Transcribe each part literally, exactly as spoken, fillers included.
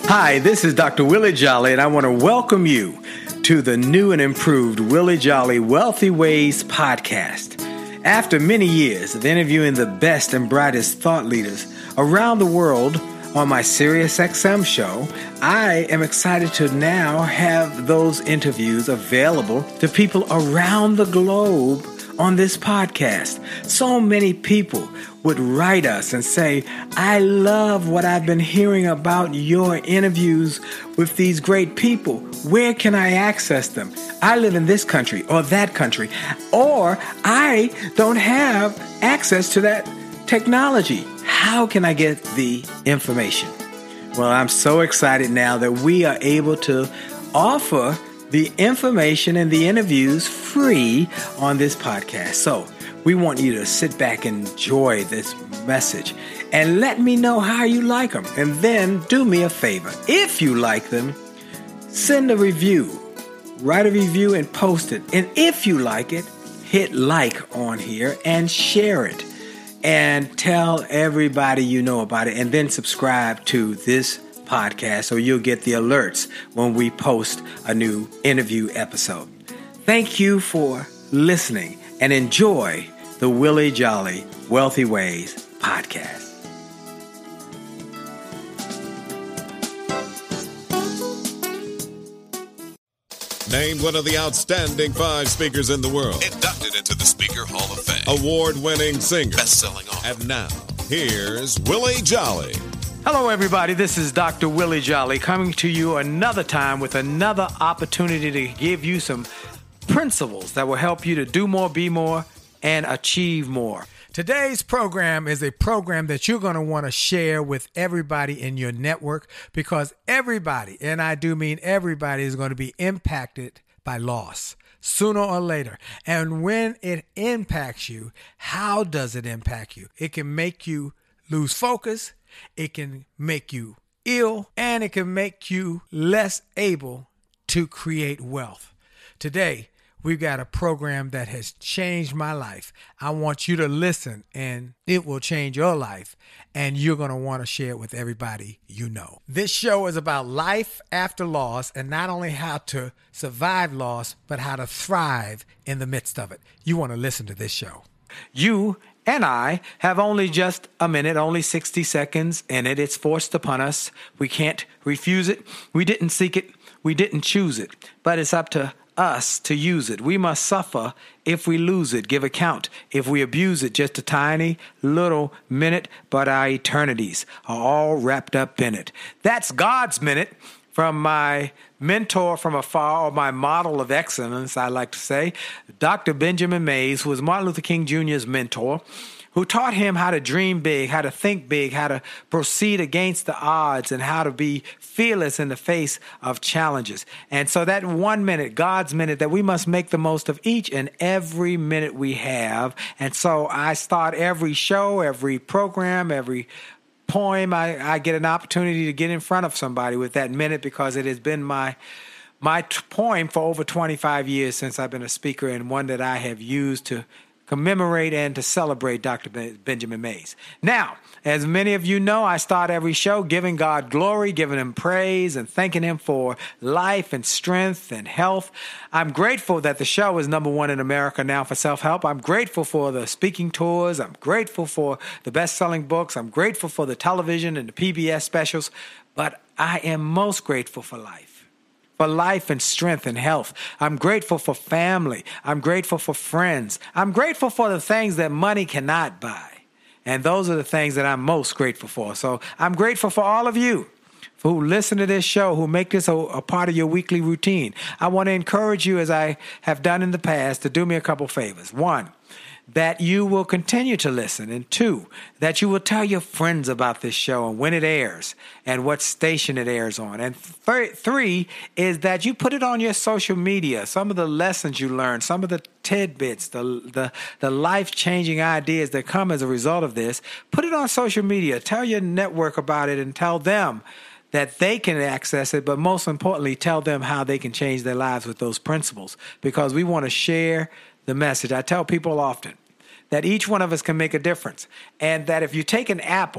Hi, this is Doctor Willie Jolly, and I want to welcome you to the new and improved Willie Jolly Wealthy Ways podcast. After many years of interviewing the best and brightest thought leaders around the world on my SiriusXM show, I am excited to now have those interviews available to people around the globe on this podcast. So many people would write us and say, I love what I've been hearing about your interviews with these great people. Where can I access them? I live in this country or that country, or I don't have access to that technology. How can I get the information? Well, I'm so excited now that we are able to offer the information and the interviews free on this podcast. So we want you to sit back and enjoy this message and let me know how you like them. And then do me a favor. If you like them, send a review, write a review and post it. And if you like it, hit like on here and share it and tell everybody you know about it, and then subscribe to this podcast so you'll get the alerts when we post a new interview episode. Thank you for listening and enjoy the Willie Jolly Wealthy Ways podcast. Named one of the outstanding five speakers in the world. Inducted into the Speaker Hall of Fame. Award-winning singer. Best-selling author. And now, here's Willie Jolly. Hello, everybody. This is Doctor Willie Jolly coming to you another time with another opportunity to give you some principles that will help you to do more, be more, and achieve more. Today's program is a program that you're going to want to share with everybody in your network, because everybody, and I do mean everybody, is going to be impacted by loss sooner or later. And when it impacts you, how does it impact you? It can make you lose focus. It can make you ill, and it can make you less able to create wealth. Today, we've got a program that has changed my life. I want you to listen, and it will change your life, and you're going to want to share it with everybody you know. This show is about life after loss, and not only how to survive loss, but how to thrive in the midst of it. You want to listen to this show. You and I have only just a minute, only sixty seconds in it. It's forced upon us. We can't refuse it. We didn't seek it. We didn't choose it. But it's up to us to use it. We must suffer if we lose it, give account if we abuse it. Just a tiny little minute, but our eternities are all wrapped up in it. That's God's minute from my mentor from afar, or my model of excellence, I like to say, Doctor Benjamin Mays, who was Martin Luther King Junior's mentor, who taught him how to dream big, how to think big, how to proceed against the odds, and how to be fearless in the face of challenges. And so that one minute, God's minute, that we must make the most of each and every minute we have. And so I start every show, every program, every poem, I, I get an opportunity to get in front of somebody with that minute, because it has been my my t- poem for over twenty-five years since I've been a speaker, and one that I have used to commemorate and to celebrate Doctor Ben- Benjamin Mays. Now, as many of you know, I start every show giving God glory, giving him praise, and thanking him for life and strength and health. I'm grateful that the show is number one in America now for self-help. I'm grateful for the speaking tours. I'm grateful for the best-selling books. I'm grateful for the television and the P B S specials. But I am most grateful for life. For life and strength and health. I'm grateful for family. I'm grateful for friends. I'm grateful for the things that money cannot buy. And those are the things that I'm most grateful for. So I'm grateful for all of you who listen to this show, who make this a, a part of your weekly routine. I want to encourage you, as I have done in the past, to do me a couple favors. One, that you will continue to listen. And two, that you will tell your friends about this show and when it airs and what station it airs on. And th- three is that you put it on your social media. Some of the lessons you learn, some of the tidbits, the, the, the life-changing ideas that come as a result of this, put it on social media. Tell your network about it and tell them that they can access it, but most importantly, tell them how they can change their lives with those principles, because we want to share the message. I tell people often that each one of us can make a difference, and that if you take an apple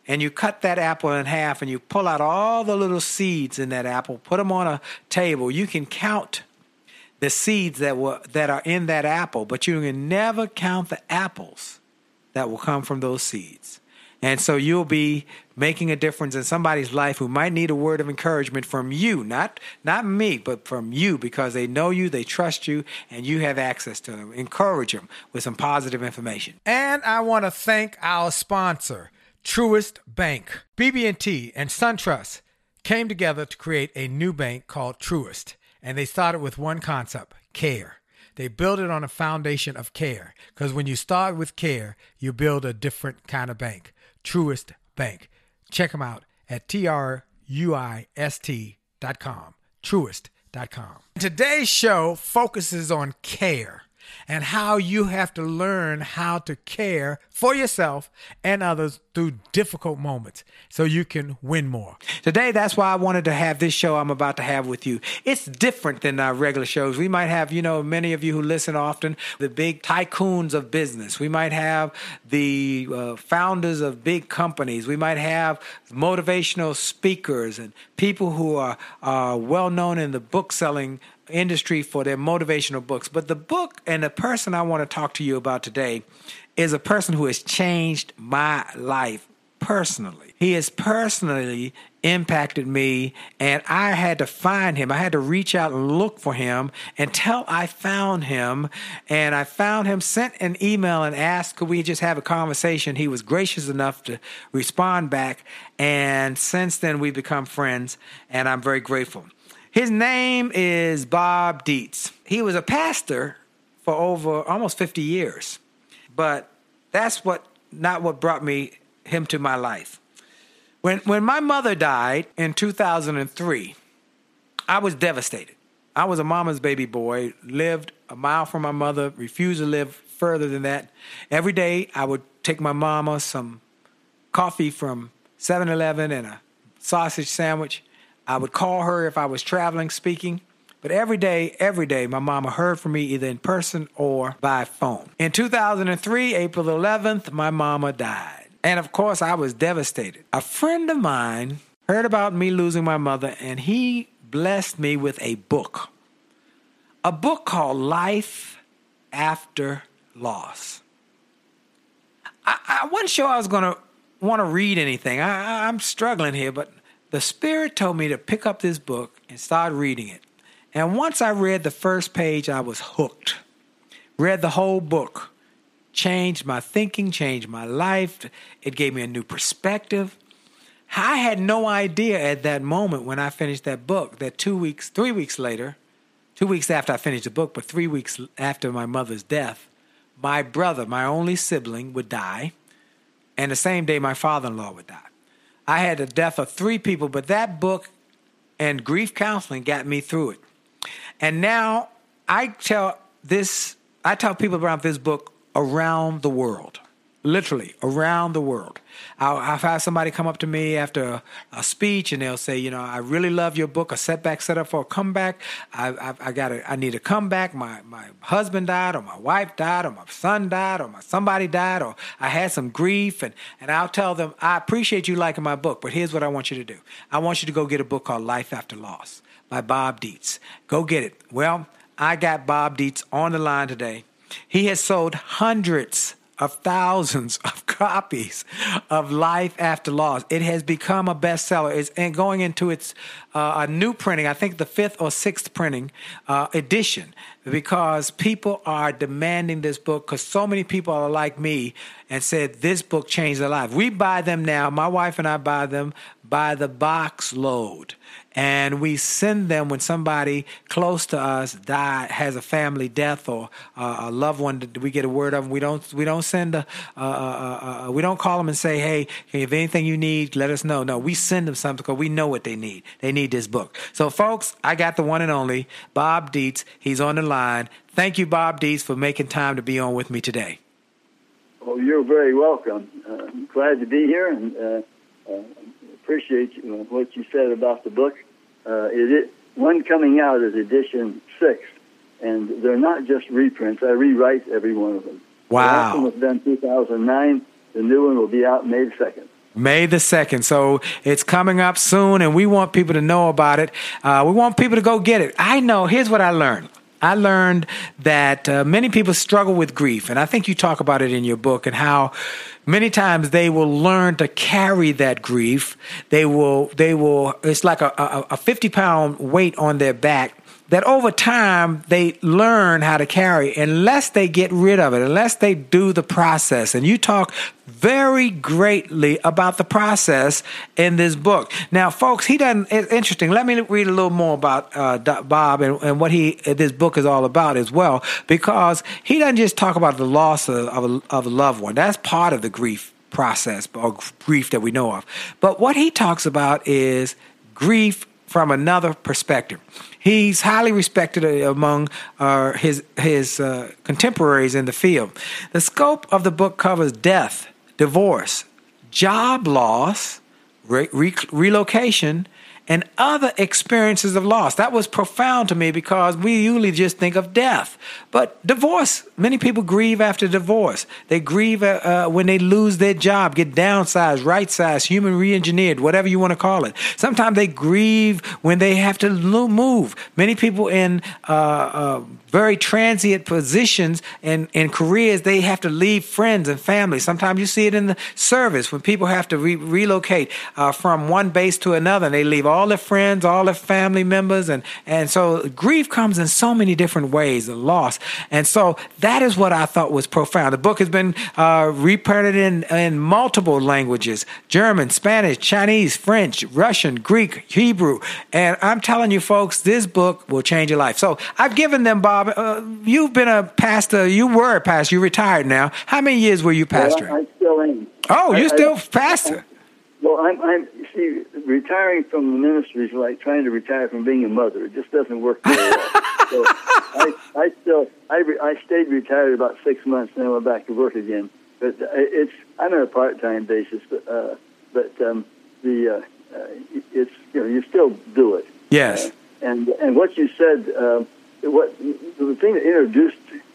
and you cut that apple in half and you pull out all the little seeds in that apple, put them on a table, you can count the seeds that were that are in that apple, but you can never count the apples that will come from those seeds. And so you'll be making a difference in somebody's life who might need a word of encouragement from you, not not me, but from you, because they know you, they trust you, and you have access to them. Encourage them with some positive information. And I want to thank our sponsor, Truist Bank. B B and T and SunTrust came together to create a new bank called Truist, and they started with one concept, care. They build it on a foundation of care, because when you start with care, you build a different kind of bank. Truist Bank. Check them out at T R U I S T dot com. Truist dot com. Today's show focuses on care and how you have to learn how to care for yourself and others through difficult moments so you can win more. Today, that's why I wanted to have this show I'm about to have with you. It's different than our regular shows. We might have, you know, many of you who listen often, the big tycoons of business. We might have the uh, founders of big companies. We might have motivational speakers and people who are uh, well known in the book selling industry for their motivational books. But the book and the person I want to talk to you about today is a person who has changed my life personally. He has personally impacted me, and I had to find him. I had to reach out and look for him until I found him. And I found him, sent an email and asked, could we just have a conversation? He was gracious enough to respond back. And since then, we've become friends, and I'm very grateful. His name is Bob Dietz. He was a pastor for over almost fifty years, but that's what not what brought me him to my life. When when my mother died in two thousand three, I was devastated. I was a mama's baby boy, lived a mile from my mother, refused to live further than that. Every day I would take my mama some coffee from seven eleven and a sausage sandwich. I would call her if I was traveling, speaking. But every day, every day, my mama heard from me either in person or by phone. In two thousand three, April eleventh, my mama died. And of course, I was devastated. A friend of mine heard about me losing my mother, and he blessed me with a book. A book called Life After Loss. I, I wasn't sure I was going to want to read anything. I, I'm struggling here, but the Spirit told me to pick up this book and start reading it. And once I read the first page, I was hooked. Read the whole book. Changed my thinking, changed my life. It gave me a new perspective. I had no idea at that moment when I finished that book that two weeks, three weeks later, two weeks after I finished the book, but three weeks after my mother's death, my brother, my only sibling, would die. And the same day, my father-in-law would die. I had the death of three people, but that book and grief counseling got me through it. And now I tell this, I tell people about this book around the world, literally around the world. I'll, I've had somebody come up to me after a, a speech and they'll say, you know, I really love your book, A Setback Set Up for a Comeback. I, I, I got I need a comeback. My my husband died, or my wife died, or my son died, or my somebody died, or I had some grief. And, and I'll tell them, I appreciate you liking my book, but here's what I want you to do. I want you to go get a book called Life After Loss by Bob Dietz. Go get it. Well, I got Bob Dietz on the line today. He has sold hundreds of thousands of copies of Life After Loss. It has become a bestseller. It's and going into its uh, a new printing, I think the fifth or sixth printing uh, edition, because people are demanding this book because so many people are like me and said this book changed their life. We buy them now. My wife and I buy them by the box load. And we send them when somebody close to us die, has a family death or uh, a loved one that we get a word of. We don't we don't send a uh, uh, uh, we don't call them and say, hey, if anything you need, let us know. No, we send them something because we know what they need. They need this book. So, folks, I got the one and only Bob Dietz. He's on the line. Thank you, Bob Dietz, for making time to be on with me today. Oh, you're very welcome. Uh, I'm glad to be here and uh, uh, appreciate you, uh, what you said about the book. Uh, it, it one coming out is edition six, and they're not just reprints. I rewrite every one of them. Wow. The last one was done two thousand nine. The new one will be out May second. May the second. So it's coming up soon, and we want people to know about it. Uh, we want people to go get it. I know. Here's what I learned. I learned that uh, many people struggle with grief, and I think you talk about it in your book, and how many times they will learn to carry that grief. They will, they will. It's like a, a, a fifty pound weight on their back that over time they learn how to carry, unless they get rid of it, unless they do the process. And you talk very greatly about the process in this book. Now, folks, he doesn't. It's interesting. Let me read a little more about uh, Bob and, and what he this book is all about as well, because he doesn't just talk about the loss of, of, a, of a loved one. That's part of the grief process or grief that we know of. But what he talks about is grief from another perspective. He's highly respected among uh, his his uh, contemporaries in the field. The scope of the book covers death, divorce, job loss, re- re- relocation, and other experiences of loss. That was profound to me, because we usually just think of death. But divorce, many people grieve after divorce. They grieve uh, uh, when they lose their job, get downsized, right-sized, human re-engineered, whatever you want to call it. Sometimes they grieve when they have to move. Many people in uh, uh, very transient positions and in careers, they have to leave friends and family. Sometimes you see it in the service when people have to re- relocate uh, from one base to another, and they leave all their friends, all their family members. And, and so grief comes in so many different ways, the loss. And so that is what I thought was profound. The book has been uh, reprinted in, in multiple languages: German, Spanish, Chinese, French, Russian, Greek, Hebrew. And I'm telling you, folks, this book will change your life. So I've given them, Bob, uh, you've been a pastor. You were a pastor. You're retired now. How many years were you pastoring? Well, I, I still am. Oh, you're I, still I, pastor. Well, I'm, I'm, you see, retiring from the ministry is like trying to retire from being a mother. It just doesn't work very well. So I, I still, I, re, I stayed retired about six months, and then went back to work again. But it's, I'm on a part-time basis, but, uh, but um, the, uh, uh, it's, you know, you still do it. Yes. Uh, and and what you said, uh, what the thing that introduced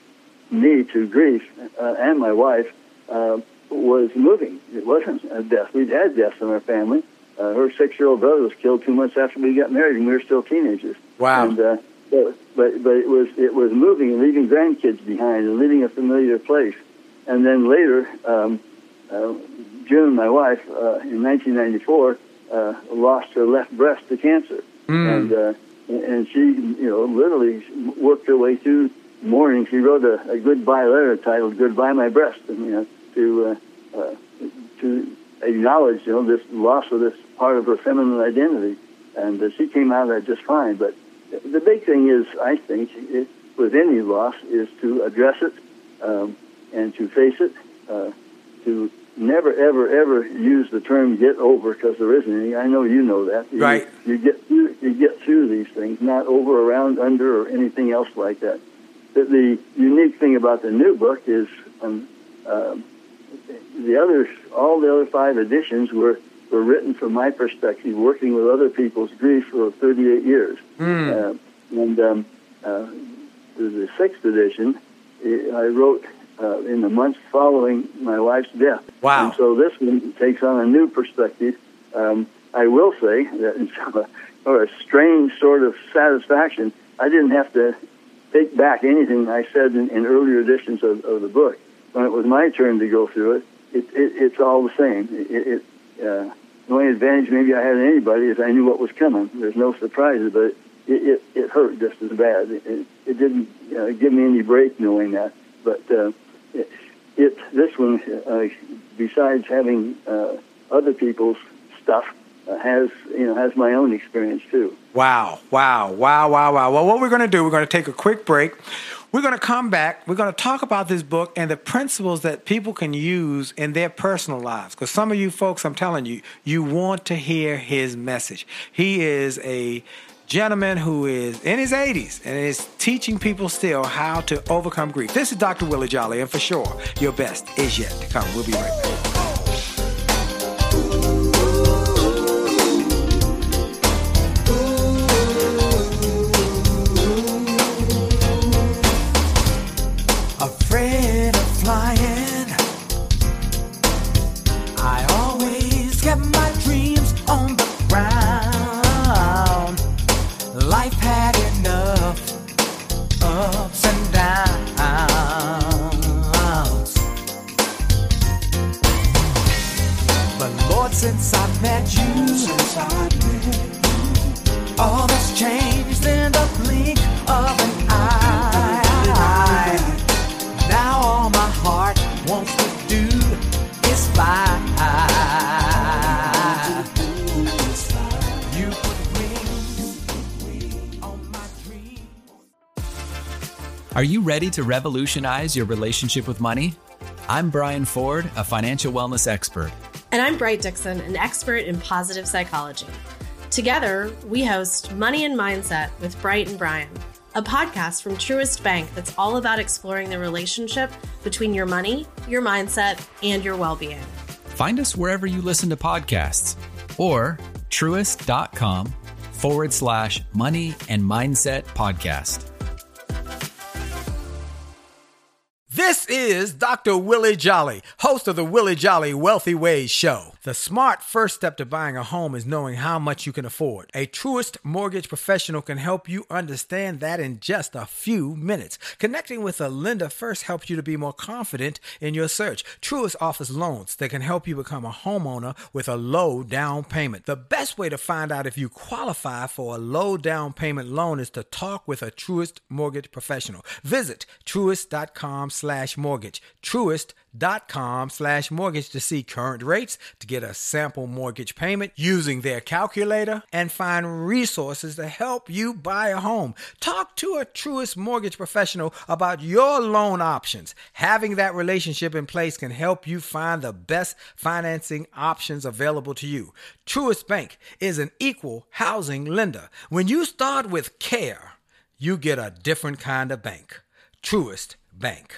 me to grief uh, and my wife uh, was moving. It wasn't a death. We'd had deaths in our family. Uh, her six-year-old brother was killed two months after we got married, and we were still teenagers. Wow. And, uh, but but but it was it was moving and leaving grandkids behind and leaving a familiar place. And then later, um, uh, June, my wife, uh, in nineteen ninety-four, uh, lost her left breast to cancer, mm. and uh, and she, you know, literally worked her way through mourning. She wrote a, a goodbye letter titled "Goodbye, My Breast," and you know, to uh, uh, to acknowledge, you know, this loss of this part of her feminine identity, and uh, she came out of that just fine. But the big thing is, I think, it, with any loss, is to address it um, and to face it. Uh, to never, ever, ever use the term "get over," because there isn't any. I know you know that. You, right. You get through, you get through these things, not over, around, under, or anything else like that. The, the unique thing about the new book is um, uh, the others. All the other five editions were, were written from my perspective, working with other people's grief for thirty-eight years. Mm. Uh, and um, uh, the sixth edition, I wrote uh, in the months following my wife's death. Wow. And so this one takes on a new perspective. Um, I will say that in some, or a strange sort of satisfaction, I didn't have to take back anything I said in, in earlier editions of, of the book. When it was my turn to go through it, it, it it's all the same. It, it uh, the only advantage maybe I had in anybody is I knew what was coming. There's no surprises, but it, it, it hurt just as bad. It, it, it didn't uh, give me any break knowing that. But uh, it, it this one, uh, besides having uh, other people's stuff, uh, has you know has my own experience too. Wow! Wow! Wow! Wow! Wow! Well, what we're going to do, we're going to take a quick break. We're going to come back. We're going to talk about this book and the principles that people can use in their personal lives. Because some of you folks, I'm telling you, you want to hear his message. He is a gentleman who is in his eighties and is teaching people still how to overcome grief. This is Doctor Willie Jolly, and for sure, your best is yet to come. We'll be right back. Afraid of flying, I always Are you ready to revolutionize your relationship with money? I'm Brian Ford, a financial wellness expert. And I'm Bright Dixon, an expert in positive psychology. Together, we host Money and Mindset with Bright and Brian, a podcast from Truist Bank that's all about exploring the relationship between your money, your mindset, and your well-being. Find us wherever you listen to podcasts or truist.com forward slash money and mindset podcast. This is Doctor Willie Jolly, host of the Willie Jolly Wealthy Ways Show. The smart first step to buying a home is knowing how much you can afford. A Truist mortgage professional can help you understand that in just a few minutes. Connecting with a lender first helps you to be more confident in your search. Truist offers loans that can help you become a homeowner with a low down payment. The best way to find out if you qualify for a low down payment loan is to talk with a Truist mortgage professional. Visit truist.com slash mortgage. Truist.com slash mortgage to see current rates, to get a sample mortgage payment using their calculator, and find resources to help you buy a home. Talk to a Truist mortgage professional about your loan options. Having that relationship in place can help you find the best financing options available to you. Truist Bank is an equal housing lender. When you start with care, you get a different kind of bank. Truist Bank.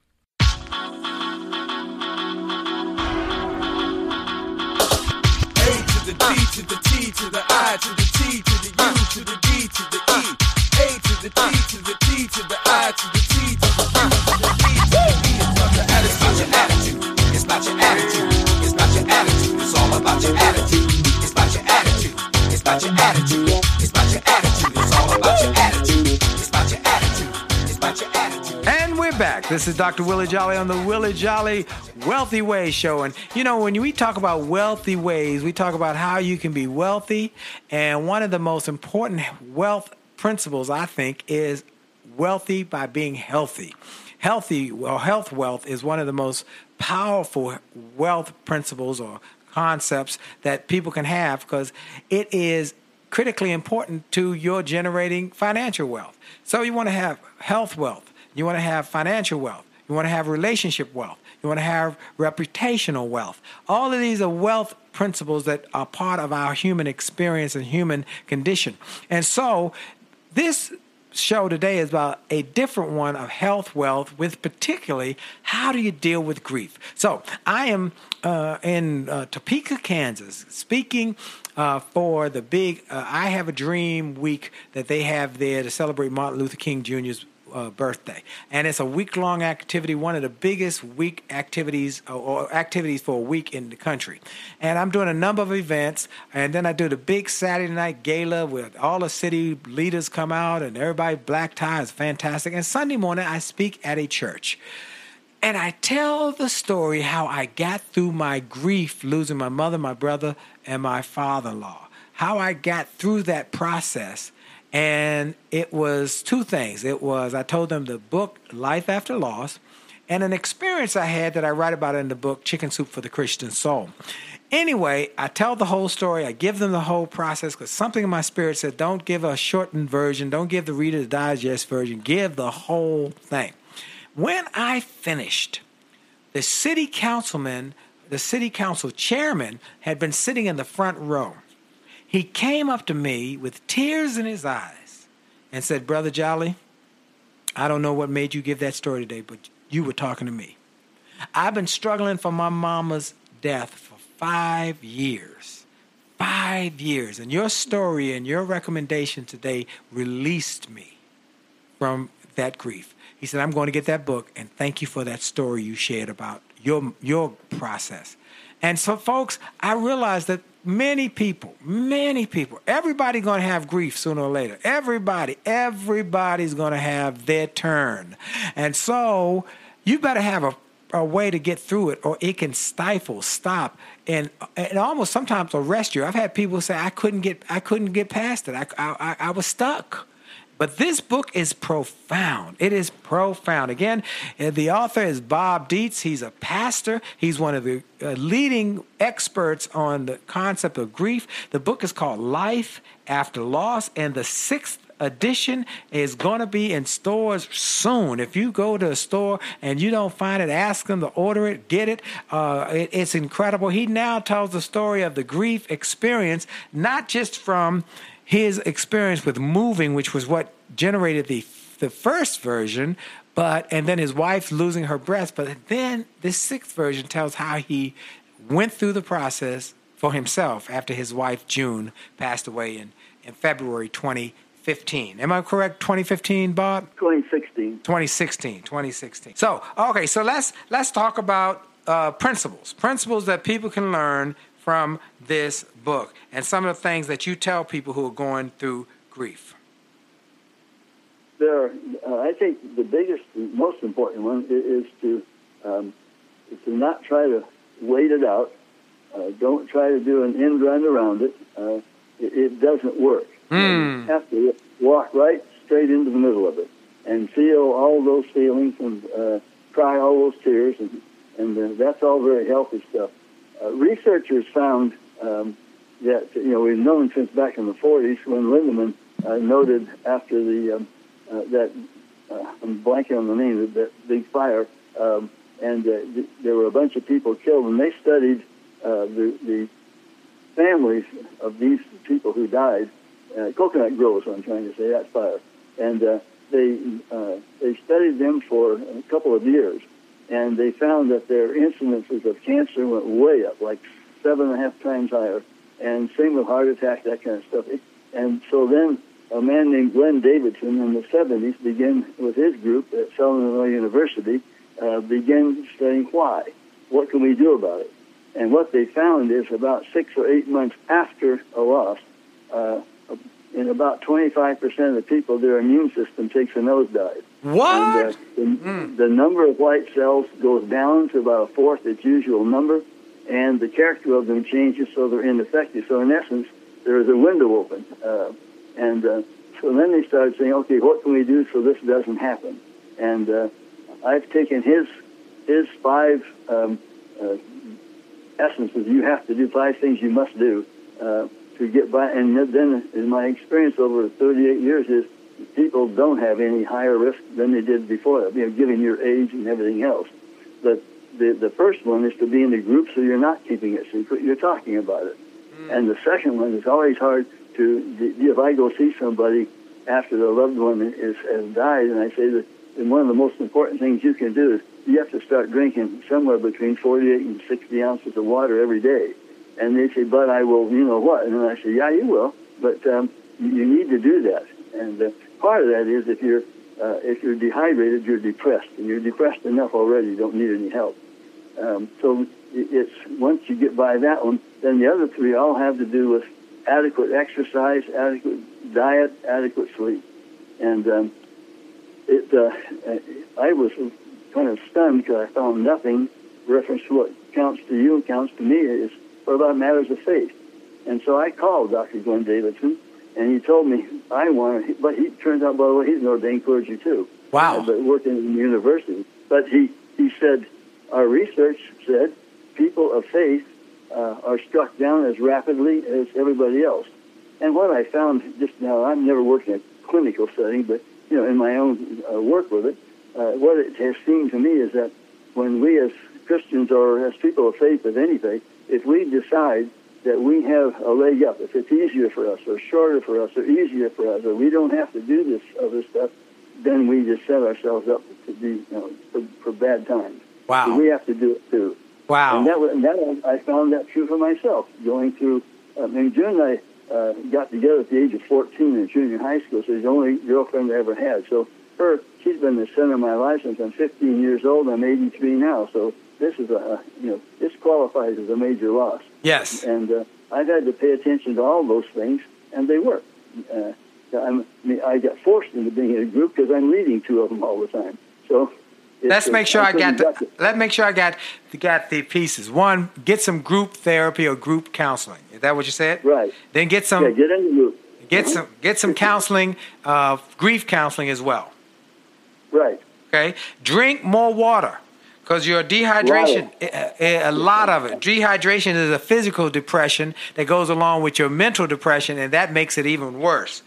The D to the T to the I to the T to the U to the D to the E. A to the D to the T to the I to the T to the U to the D to the E. It's about your attitude. It's about your attitude. It's about your attitude. It's all about your attitude. It's about your attitude. It's about your attitude. It's about your attitude. It's all about your attitude. It's about your attitude. It's about your attitude. And we're back. This is Doctor Willie Jolly on the Willie Jolly Wealthy Ways Show. And, you know, when we talk about wealthy ways, we talk about how you can be wealthy. And one of the most important wealth principles, I think, is wealthy by being healthy. Healthy, well, health wealth is one of the most powerful wealth principles or concepts that people can have because it is critically important to your generating financial wealth. So you want to have health wealth. You want to have financial wealth. You want to have relationship wealth. You want to have reputational wealth. All of these are wealth principles that are part of our human experience and human condition. And so this show today is about a different one of health wealth, with particularly how do you deal with grief. So I am uh, in uh, Topeka, Kansas, speaking uh, for the big uh, I Have a Dream week that they have there to celebrate Martin Luther King Junior's Uh, birthday. And it's a week-long activity, one of the biggest week activities or, or activities for a week in the country. And I'm doing a number of events, and then I do the big Saturday night gala where all the city leaders come out and everybody black tie is fantastic. And Sunday morning I speak at a church. And I tell the story how I got through my grief, losing my mother, my brother, and my father-in-law. How I got through that process. And it was two things. It was, I told them the book, Life After Loss, and an experience I had that I write about in the book, Chicken Soup for the Christian Soul. Anyway, I tell the whole story. I give them the whole process because something in my spirit said, don't give a shortened version. Don't give the Reader's Digest version. Give the whole thing. When I finished, the city councilman, the city council chairman had been sitting in the front row. He came up to me with tears in his eyes and said, Brother Jolly, I don't know what made you give that story today, but you were talking to me. I've been struggling for my mama's death for five years. Five years. And your story and your recommendation today released me from that grief. He said, I'm going to get that book, and thank you for that story you shared about your, your process. And so, folks, I realized that many people, many people, everybody going to have grief sooner or later. Everybody, everybody's going to have their turn. And so you better have a, a way to get through it, or it can stifle, stop, and and almost sometimes arrest you. I've had people say I couldn't get I couldn't get past it. I I, I was stuck. But this book is profound. It is profound. Again, the author is Bob Dietz. He's a pastor. He's one of the uh, leading experts on the concept of grief. The book is called Life After Loss, and the sixth edition is going to be in stores soon. If you go to a store and you don't find it, ask them to order it, get it. Uh, it it's incredible. He now tells the story of the grief experience, not just from his experience with moving, which was what generated the the first version, but and then his wife losing her breast. But then this sixth version tells how he went through the process for himself after his wife June passed away in, in February twenty fifteen. Am I correct? twenty fifteen, Bob? twenty sixteen. twenty sixteen. twenty sixteen. So, okay, so let's let's talk about uh, principles. Principles that people can learn from this book and some of the things that you tell people who are going through grief. There, are, uh, I think the biggest, most important one is to um, is to not try to wait it out. Uh, don't try to do an end run around it. Uh, it, it doesn't work. Mm. You have to walk right straight into the middle of it and feel all those feelings and uh, cry all those tears, and, and uh, that's all very healthy stuff. Uh, researchers found um, that, you know, we've known since back in the forties when Lindemann uh, noted after the um, uh, that uh, I'm blanking on the name of that big fire, um, and uh, th- there were a bunch of people killed, and they studied uh, the, the families of these people who died. Uh, coconut groves, I'm trying to say, that's fire, and uh, they uh, they studied them for a couple of years, and they found that their incidences of cancer went way up, like seven and a half times higher, and same with heart attack, that kind of stuff. And so then a man named Glenn Davidson in the seventies began with his group at Southern Illinois University, uh, began studying why. What can we do about it? And what they found is about six or eight months after a loss, uh, in about twenty-five percent of the people, their immune system takes a nosedive. What? And, uh, the, mm. the number of white cells goes down to about a fourth its usual number, and the character of them changes so they're ineffective. So in essence, there is a window open. Uh, and uh, so then they started saying, okay, what can we do so this doesn't happen? And uh, I've taken his his five um, uh, essences. You have to do five things you must do uh, to get by. And then in my experience over thirty-eight years is people don't have any higher risk than they did before, you know, given your age and everything else. But the, the first one is to be in a group so you're not keeping it secret, you're talking about it. Mm. And the second one is always hard to, if I go see somebody after their loved one is, has died, and I say that and one of the most important things you can do is you have to start drinking somewhere between forty-eight and sixty ounces of water every day. And they say, but I will, you know what? And then I say, yeah, you will, but um, you need to do that. And uh, part of that is if you're uh, if you're dehydrated, you're depressed, and you're depressed enough already. You don't need any help. Um, so it's once you get by that one, then the other three all have to do with adequate exercise, adequate diet, adequate sleep. And um, it uh, I was kind of stunned because I found nothing reference to what counts to you and counts to me is what about matters of faith. And so I called Doctor Glenn Davidson, and he told me I wanted, but he turns out, by the way, he's an ordained clergy too. Wow. Uh, but working in the university. But he, he said, our research said people of faith uh, are struck down as rapidly as everybody else. And what I found just now, I've never worked in a clinical setting, but you know, in my own uh, work with it, uh, what it has seemed to me is that when we as Christians or as people of faith of any faith, if we decide that we have a leg up, if it's easier for us or shorter for us or easier for us, or we don't have to do this other stuff, then we just set ourselves up to be, you know, for, for bad times. Wow. So we have to do it too. Wow. And that, was, and that I found that true for myself. Going through, I mean, June and I uh, got together at the age of fourteen in junior high school, so she's the only girlfriend I ever had. So her, she's been the center of my life since I'm fifteen years old. I'm eighty-three now, so this is a, you know, this qualifies as a major loss. Yes. And uh, I've had to pay attention to all those things, and they work. Uh, I'm, I mean, I got forced into being in a group because I'm leading two of them all the time. So let's make sure I, I got got the, let's make sure I got got the pieces. One, get some group therapy or group counseling. Is that what you said? Right. Then get some yeah, get in the group. Get uh-huh. some get some counseling, uh, grief counseling as well. Right. Okay. Drink more water. Because your dehydration, Wow. a, a lot of it, dehydration is a physical depression that goes along with your mental depression, and that makes it even worse.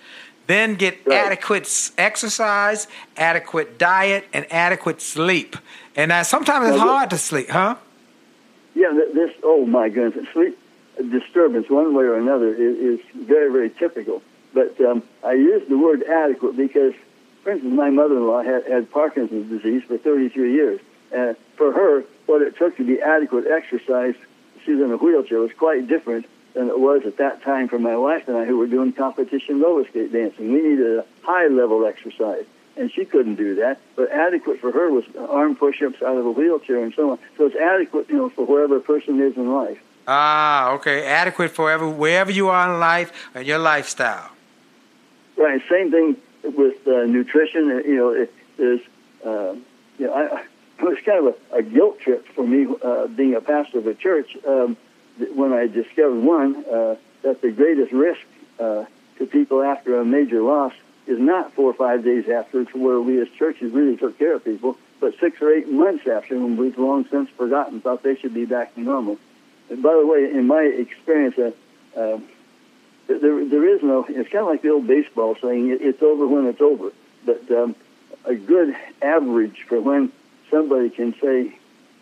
then get Right. adequate s- exercise, adequate diet, and adequate sleep. And uh, sometimes it's Well, hard to sleep, huh? Yeah, th- this, oh my goodness, sleep disturbance one way or another is, is very, very typical. But um, I use the word adequate because, for instance, my mother-in-law had, had Parkinson's disease for thirty-three years. Uh, for her, what it took to be adequate exercise, she's in a wheelchair, was quite different than it was at that time for my wife and I, who were doing competition roller skate dancing. We needed a high-level exercise, and she couldn't do that. But adequate for her was arm push-ups out of a wheelchair and so on. So it's adequate, you know, for wherever a person is in life. Ah, okay. Adequate for every, wherever you are in life and your lifestyle. Right. Same thing with uh, nutrition. Uh, You know, it, there's, uh, you know, I, it was kind of a, a guilt trip for me uh, being a pastor of a church um, when I discovered, one, uh, that the greatest risk uh, to people after a major loss is not four or five days after, where we as churches really took care of people, but six or eight months after, when we've long since forgotten, thought they should be back to normal. And by the way, in my experience, uh, uh, there there is no, it's kind of like the old baseball saying, it, it's over when it's over. But um, a good average for when somebody can say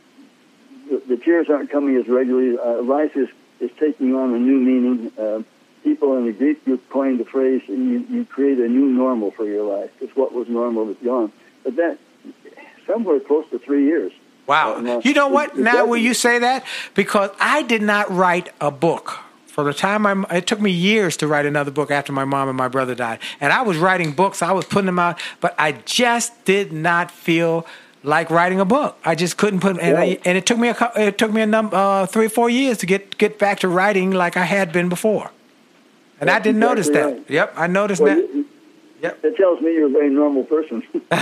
the, the tears aren't coming as regularly, uh, life is, is taking on a new meaning. Uh, people in the Greek group coined the phrase, you, you create a new normal for your life. It's what was normal is gone. But that, somewhere close to three years. Wow. Uh, now, You know what? it- it Now, will doesn't- you say that? Because I did not write a book. From the time I, it took me years to write another book after my mom and my brother died. And I was writing books, I was putting them out, but I just did not feel like writing a book. I just couldn't put, and, Right. I, and it took me a, cou- it took me a number, uh, three or four years to get get back to writing like I had been before. And I That's didn't notice that. exactly Yep, I noticed Well, that. you- Yep. It tells me you're a very normal person.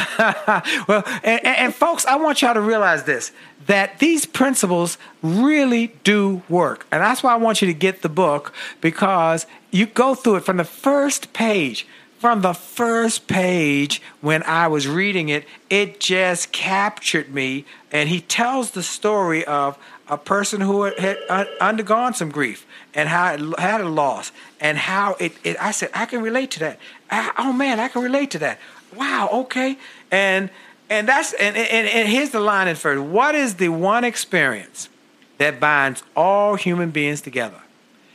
Well, and, and, and folks, I want y'all to realize this, that these principles really do work. And that's why I want you to get the book, because you go through it from the first page. From the first page, when I was reading it, it just captured me. And he tells the story of a person who had un- undergone some grief and how it had a loss, and how it, it I said, I can relate to that. I, oh man, I can relate to that. Wow, okay. And and that's and, and, and here's the line in first. What is the one experience that binds all human beings together?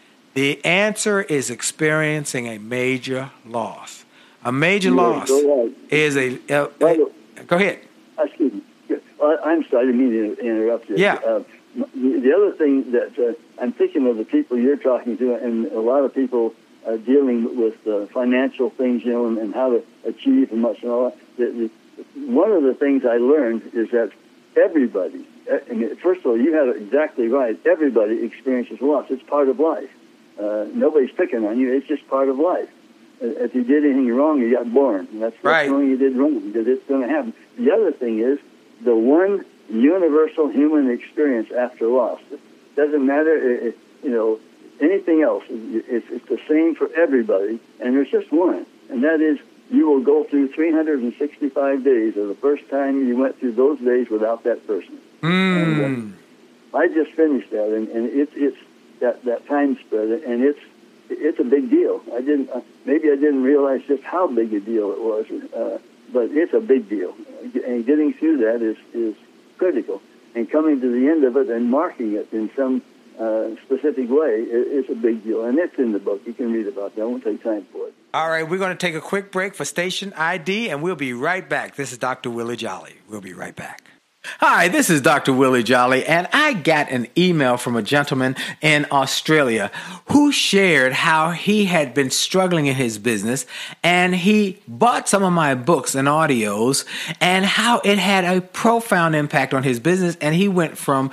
The answer is experiencing a major loss. A major Yeah, loss go ahead. is a, a, By a the- go ahead. Excuse me. Yeah, well, I'm sorry, I didn't mean to interrupt you. Yeah. Uh, the, the other thing that uh, I'm thinking of the people you're talking to, and a lot of people uh, dealing with uh, financial things, you know, and, and how to achieve and much and all that. The, the, one of the things I learned is that everybody, I mean, first of all, you have it exactly right. Everybody experiences loss. It's part of life. Uh, nobody's picking on you. It's just part of life. If you did anything wrong, you got born. And that's Right. the only you did wrong, because it's going to happen. The other thing is the one universal human experience after loss. It doesn't matter, it, you know, anything else. It's, it's the same for everybody, and there's just one, and that is you will go through three hundred sixty-five days of the first time you went through those days without that person. Mm. And, uh, I just finished that, and, and it's it's that, that time spread, and it's it's a big deal. I didn't uh, maybe I didn't realize just how big a deal it was, uh, but it's a big deal, and getting through that is is critical. And coming to the end of it and marking it in some uh, specific way is a big deal, and it's in the book. You can read about that. I won't take time for it. All right, we're going to take a quick break for station I D, and we'll be right back. This is Doctor Willie Jolly. We'll be right back. Hi, this is Doctor Willie Jolly, and I got an email from a gentleman in Australia who shared how he had been struggling in his business, and he bought some of my books and audios, and how it had a profound impact on his business, and he went from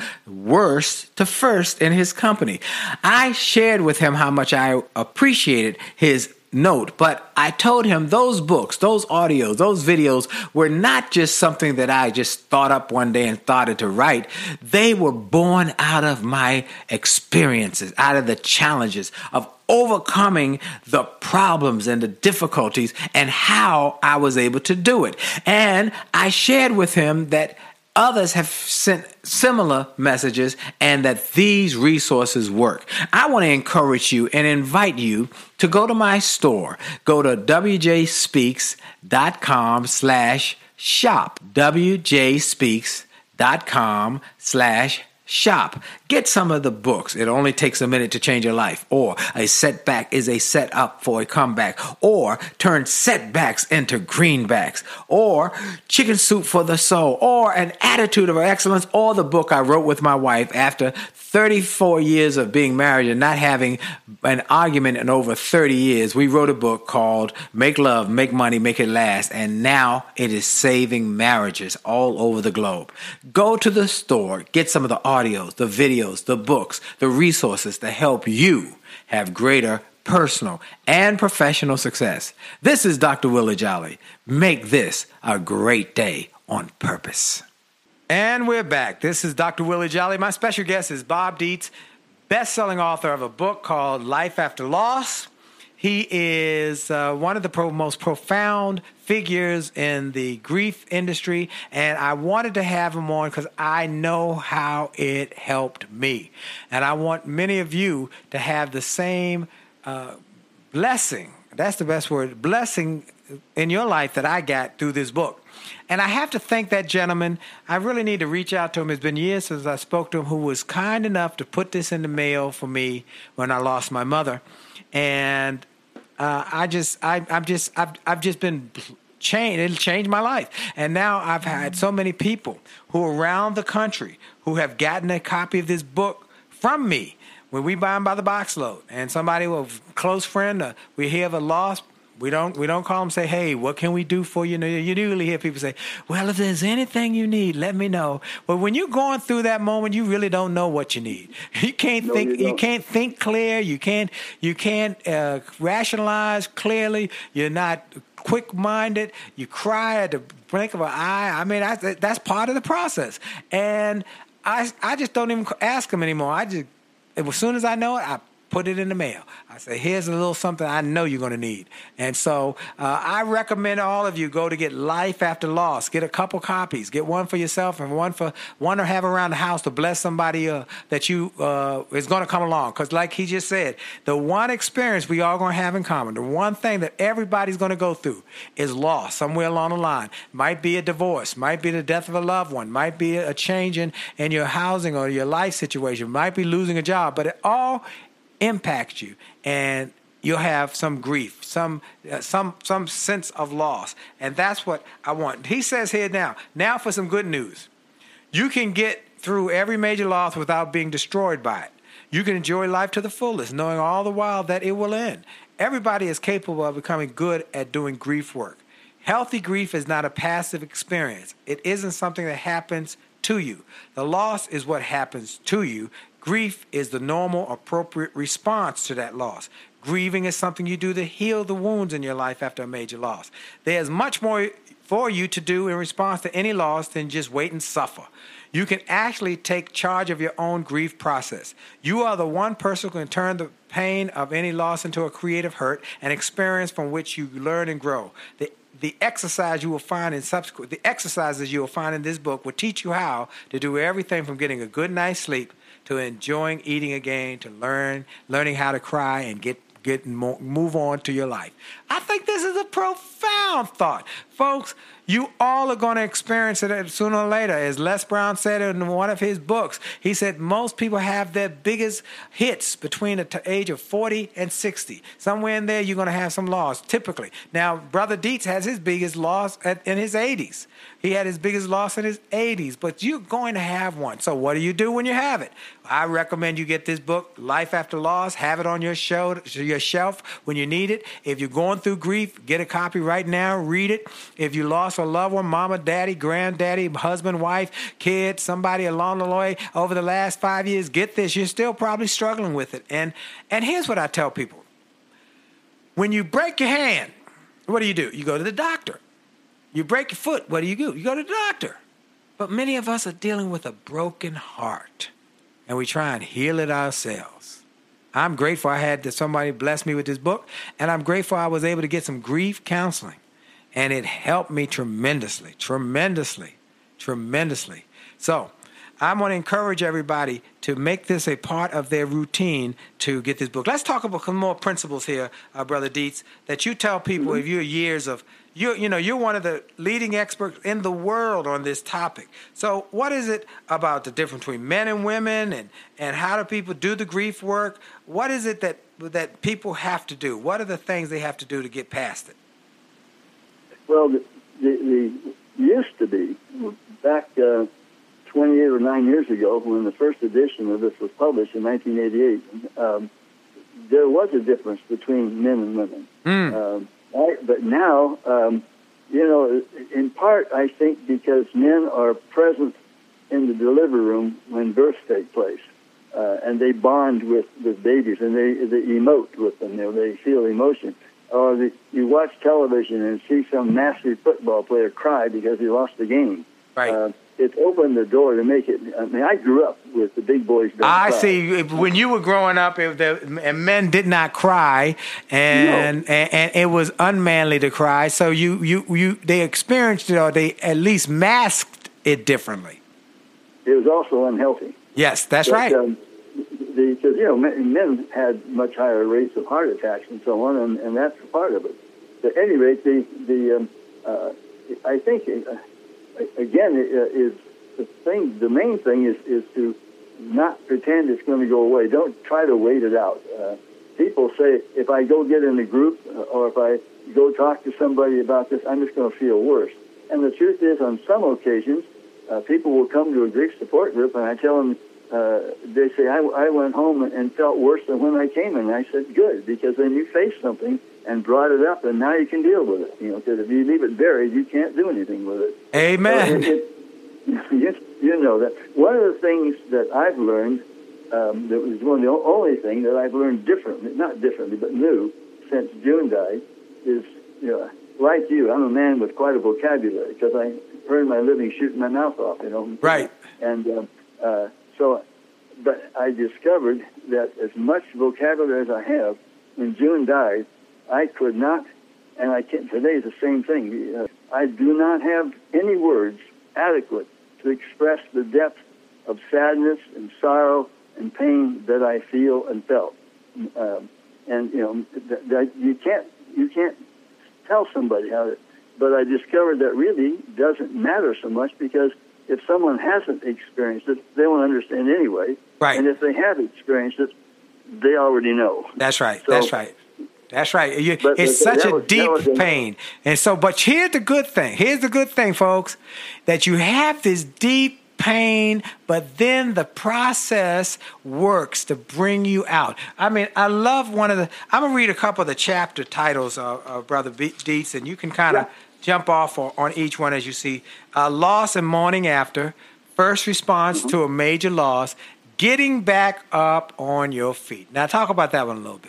worst to first in his company. I shared with him how much I appreciated his note, but I told him those books, those audios, those videos were not just something that I just thought up one day and thought to write. They were born out of my experiences, out of the challenges of overcoming the problems and the difficulties and how I was able to do it. And I shared with him that others have sent similar messages and that these resources work. I want to encourage you and invite you to go to my store. Go to w j speaks dot com slash shop. w j speaks dot com slash shop. Get some of the books. It only takes a minute to change your life. Or a setback is a setup for a comeback. Or turn setbacks into greenbacks. Or chicken soup for the soul. Or an attitude of excellence. Or the book I wrote with my wife after thirty-four years of being married and not having an argument in over thirty years. We wrote a book called Make Love, Make Money, Make It Last. And now it is saving marriages all over the globe. Go to the store. Get some of the audios, the videos, the books, the resources to help you have greater personal and professional success. This is Doctor Willie Jolly. Make this a great day on purpose. And we're back. This is Doctor Willie Jolly. My special guest is Bob Dietz, best-selling author of a book called Life After Loss. He is uh, one of the pro- most profound figures in the grief industry, and I wanted to have him on because I know how it helped me. And I want many of you to have the same uh, blessing, that's the best word, blessing in your life that I got through this book. And I have to thank that gentleman. I really need to reach out to him. It's been years since I spoke to him, who was kind enough to put this in the mail for me when I lost my mother. And uh, I just, I, I'm just, I've, I've just been changed. It changed my life. And now I've had so many people who are around the country who have gotten a copy of this book from me when we buy them by the box load. And somebody, a close friend, uh, we hear of a loss. We don't we don't call them and say, hey, what can we do for you? You usually hear people say, well, if there's anything you need, let me know. But when you're going through that moment, you really don't know what you need. You can't no, think you, you can't think clear. You can't you can't uh, rationalize clearly. You're not quick-minded. You cry at the blink of an eye. I mean, I, that's part of the process. And I I just don't even ask them anymore. I just as soon as I know it, I put it in the mail. I say, here's a little something I know you're going to need. And so uh, I recommend all of you go to get Life After Loss. Get a couple copies. Get one for yourself and one for one to have around the house to bless somebody uh, that you uh, is going to come along. Because like he just said, the one experience we all going to have in common, the one thing that everybody's going to go through is loss somewhere along the line. Might be a divorce. Might be the death of a loved one. Might be a change in, in your housing or your life situation. Might be losing a job. But it all impacts you, and you'll have some grief, some uh, some some sense of loss, and that's what I want. He says here now, now for some good news. You can get through every major loss without being destroyed by it. You can enjoy life to the fullest, knowing all the while that it will end. Everybody is capable of becoming good at doing grief work. Healthy grief is not a passive experience. It isn't something that happens to you. The loss is what happens to you. Grief is the normal, appropriate response to that loss. Grieving is something you do to heal the wounds in your life after a major loss. There's much more for you to do in response to any loss than just wait and suffer. You can actually take charge of your own grief process. You are the one person who can turn the pain of any loss into a creative hurt, an experience from which you learn and grow. The The exercise you will find in subsequent, the exercises you will find in this book will teach you how to do everything from getting a good night's sleep to enjoying eating again, to learn, learning how to cry and get, get move on to your life. I think this is a profound thought. Folks, you all are going to experience it sooner or later. As Les Brown said in one of his books, he said most people have their biggest hits between the t- age of forty and sixty. Somewhere in there, you're going to have some loss, typically. Now, Brother Dietz has his biggest loss at, in his eighties. He had his biggest loss in his eighties, but you're going to have one. So what do you do when you have it? I recommend you get this book, Life After Loss. Have it on your, show, your shelf when you need it. If you're going through grief, get a copy right now. Read it. If you lost a loved one, mama, daddy, granddaddy, husband, wife, kid, somebody along the way over the last five years, get this. You're still probably struggling with it. And and here's what I tell people. When you break your hand, what do you do? You go to the doctor. You break your foot, what do you do? You go to the doctor. But many of us are dealing with a broken heart, and we try and heal it ourselves. I'm grateful I had somebody bless me with this book, and I'm grateful I was able to get some grief counseling. And it helped me tremendously, tremendously, tremendously. So I'm going to encourage everybody to make this a part of their routine to get this book. Let's talk about some more principles here, uh, Brother Dietz, that you tell people mm-hmm. if you're years of, you you know, you're one of the leading experts in the world on this topic. So what is it about the difference between men and women, and, and how do people do the grief work? What is it that that people have to do? What are the things they have to do to get past it? Well, the, the, the used to be, back uh, twenty-eight or nine years ago, when the first edition of this was published in nineteen eighty-eight, um, there was a difference between men and women. Mm. Um, I, but now, um, you know, in part, I think because men are present in the delivery room when births take place, uh, and they bond with, with babies, and they, they emote with them. You know, they feel emotion. Or the, you watch television and see some massive football player cry because he lost the game. Right. Uh, it's opened the door to make it. I mean, I grew up with the big boys. Don't I cry. see. When you were growing up, if the and men did not cry, and, no. and and it was unmanly to cry. So you you you they experienced it, or they at least masked it differently. It was also unhealthy. Yes, that's but, right. Um, because you know, men, men had much higher rates of heart attacks and so on, and, and that's part of it. But at any rate, the the um, uh, I think. Uh, Again, is the thing. The main thing is, is to not pretend it's going to go away. Don't try to wait it out. Uh, people say, if I go get in a group uh, or if I go talk to somebody about this, I'm just going to feel worse. And the truth is, on some occasions, uh, people will come to a grief support group, and I tell them, uh, they say, I, I went home and felt worse than when I came in. And I said, good, because then you faced something and brought it up, and now you can deal with it. You know, because if you leave it buried, you can't do anything with it. Amen. So it, it, you, you know that. One of the things that I've learned, um, that was one of the only thing that I've learned differently, not differently, but new, since June died, is, you know, like you, I'm a man with quite a vocabulary, because I earned my living shooting my mouth off, you know. Right. And uh, uh, so, but I discovered that as much vocabulary as I have, when June died, I could not, and I can't, today is the same thing. Uh, I do not have any words adequate to express the depth of sadness and sorrow and pain that I feel and felt. Um, and, you know, that, that you can't, you can't tell somebody how to, but I discovered that really doesn't matter so much, because if someone hasn't experienced it, they won't understand anyway. Right. And if they have experienced it, they already know. That's right. So, That's right. That's right. You, but, it's but such a was, deep a, pain. And so, but here's the good thing. Here's the good thing, folks, that you have this deep pain, but then the process works to bring you out. I mean, I love one of the, I'm going to read a couple of the chapter titles, uh, uh, Brother Dietz, and you can kind of yeah. jump off on, on each one as you see. Uh, loss and mourning after, first response mm-hmm. to a major loss, getting back up on your feet. Now, talk about that one a little bit.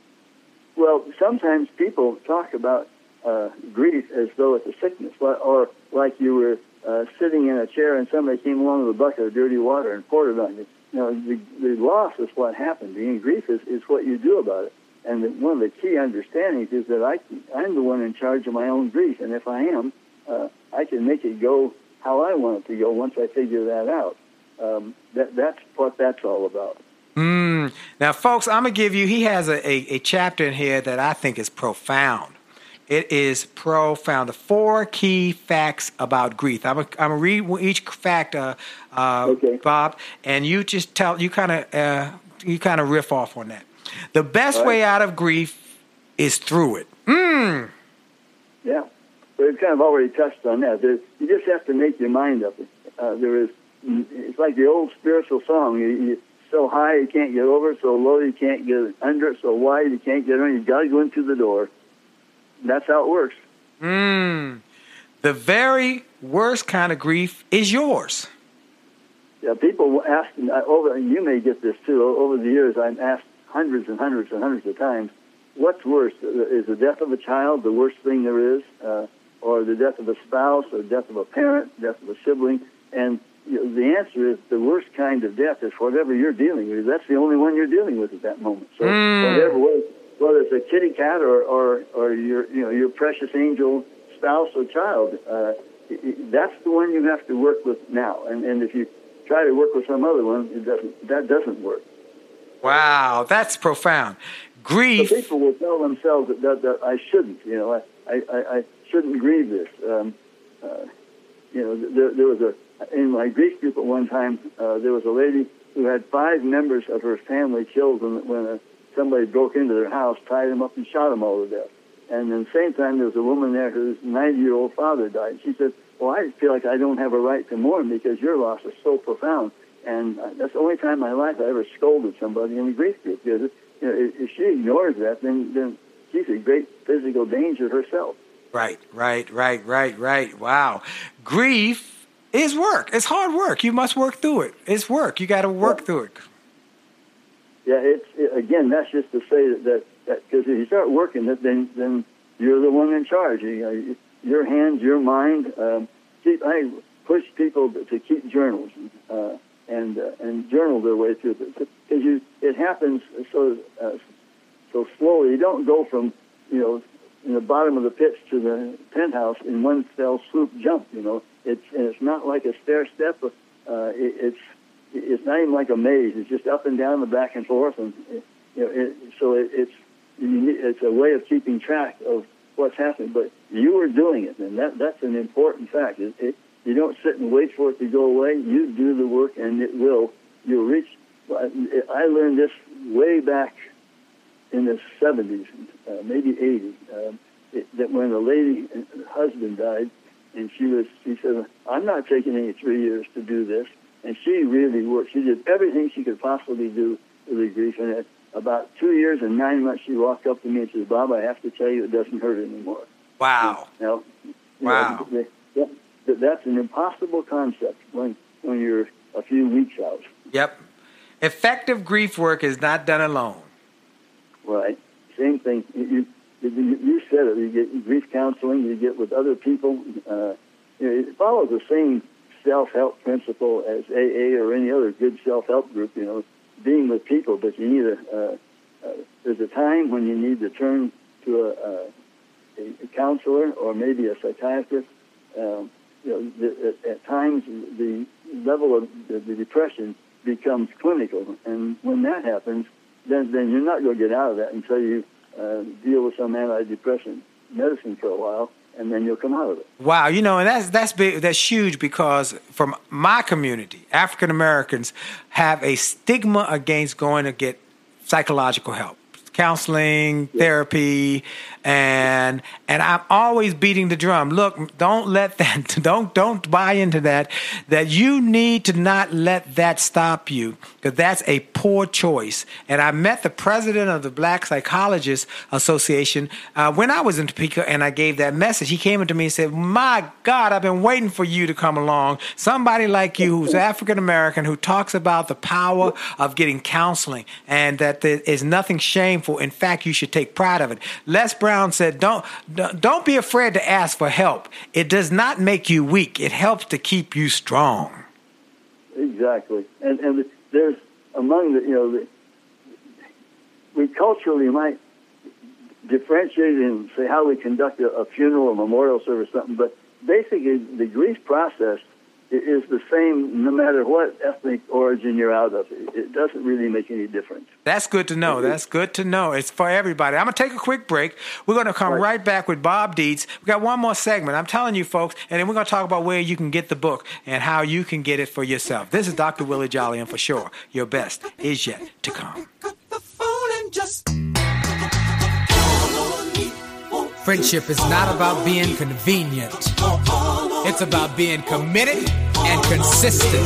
Well, sometimes people talk about uh, grief as though it's a sickness, or like you were uh, sitting in a chair and somebody came along with a bucket of dirty water and poured it on you. You know, the, the loss is what happened. The grief is, is what you do about it. And the, one of the key understandings is that I, I'm the one in charge of my own grief, and if I am, uh, I can make it go how I want it to go once I figure that out. Um, that, that's what that's all about. Mm. Now, folks, I'm going to give you, he has a, a, a chapter in here that I think is profound. It is profound. The four key facts about grief. I'm going to read each fact, uh, uh, okay. Bob, and you just tell, you kind of uh, you kind of riff off on that. The best right. way out of grief is through it. Mm. Yeah. We've kind of already touched on that. There, you just have to make your mind up. Uh, there is, it's like the old spiritual song. You, you, so high you can't get over it, so low you can't get under it, so wide you can't get under it. You've got to go in through the door. That's how it works. Mm. The very worst kind of grief is yours. Yeah, people ask, over, and you may get this too, over the years I've asked hundreds and hundreds and hundreds of times, what's worse? Is the death of a child the worst thing there is? Uh, or the death of a spouse, or the death of a parent, death of a sibling? And you know, the answer is the worst kind of death is whatever you're dealing with. That's the only one you're dealing with at that moment. So mm. whatever, whether it's a kitty cat or, or, or your, you know, your precious angel spouse or child, uh, it, it, that's the one you have to work with now. And, and if you try to work with some other one, it doesn't. That doesn't work. Wow, that's profound. Grief. So people will tell themselves that, that, that I shouldn't. You know, I, I, I shouldn't grieve this. Um, uh, you know, there, there was a in my grief group at one time. Uh, there was a lady who had five members of her family killed when, when a, somebody broke into their house, tied them up, and shot them all to death. And at the same time, there was a woman there whose ninety-year-old father died. She said, well, I feel like I don't have a right to mourn because your loss is so profound. And that's the only time in my life I ever scolded somebody in a grief group. Because you know, if she ignores that, then, then she's in great physical danger herself. Right, right, right, right, right. Wow. Grief is work. It's hard work. You must work through it. It's work. You got to work yeah. through it. Yeah, it's it, again, that's just to say that that because if you start working it, then then you're the one in charge. You know, your hands, your mind. Um, keep, I push people to keep journals uh, and uh, and journal their way through it because you it happens so uh, so slowly. You don't go from you know in the bottom of the pits to the penthouse in one fell swoop jump. You know, it's and it's not like a stair step. Uh, it, it's It's not even like a maze. It's just up and down and back and forth, and you know, it, so it, it's it's a way of keeping track of what's happening. But you are doing it, and that that's an important fact. It, it, you don't sit and wait for it to go away. You do the work, and it will. You'll reach. I learned this way back in the seventies, uh, maybe eighties, uh, it, that when a lady husband died, and she was, she said, "I'm not taking any three years to do this." And she really worked. She did everything she could possibly do with the grief. And at about two years and nine months, she walked up to me and said, "Bob, I have to tell you, it doesn't hurt anymore." Wow. Now, wow. You know, that, that's an impossible concept when when you're a few weeks out. Yep. Effective grief work is not done alone. Right. Same thing. You, you, you said it. You get grief counseling. You get with other people. Uh, you know, it follows the same self-help principle as A A or any other good self-help group, you know, being with people, but you need a, uh, uh, there's a time when you need to turn to a, a, a counselor or maybe a psychiatrist. Um, you know, the, at, at times the level of the, the depression becomes clinical, and when that happens, then, then you're not going to get out of that until you uh, deal with some antidepressant medicine for a while, and then you'll come out of it. Wow, you know, and that's that's big, that's huge because from my community, African Americans have a stigma against going to get psychological help, counseling, yeah. therapy, and and I'm always beating the drum. Look, don't let that, don't don't buy into that. That you need to not let that stop you, because that's a poor choice. And I met the president of the Black Psychologists Association uh, when I was in Topeka, and I gave that message. He came into me and said, "My God, I've been waiting for you to come along. Somebody like you who's African American who talks about the power of getting counseling, and that there is nothing shameful. In fact, you should take pride of it." Les Brown said, don't, don't be afraid to ask for help. It does not make you weak. It helps to keep you strong. Exactly. And, and there's among the, you know, the, we culturally might differentiate and say how we conduct a, a funeral or memorial service or something, but basically the grief process is the same no matter what ethnic origin you're out of. It doesn't really make any difference. That's good to know. That's good to know. It's for everybody. I'm going to take a quick break. We're going to come right, right back with Bob Dietz. We got one more segment. I'm telling you, folks, and then we're going to talk about where you can get the book and how you can get it for yourself. This is Doctor Willie Jolly, and for sure, your best is yet to come. Friendship is not about being convenient. It's about being committed and consistent.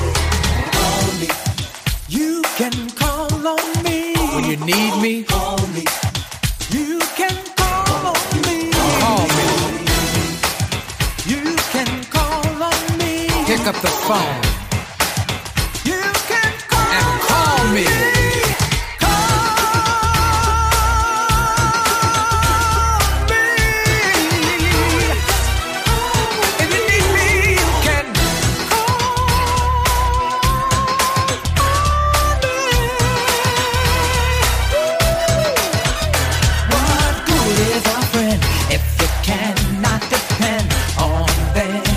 You can call on me when you need me. Call me. You can call on me. Call me. You can call on me. Pick up the phone. You can call and call me. Cannot depend on them.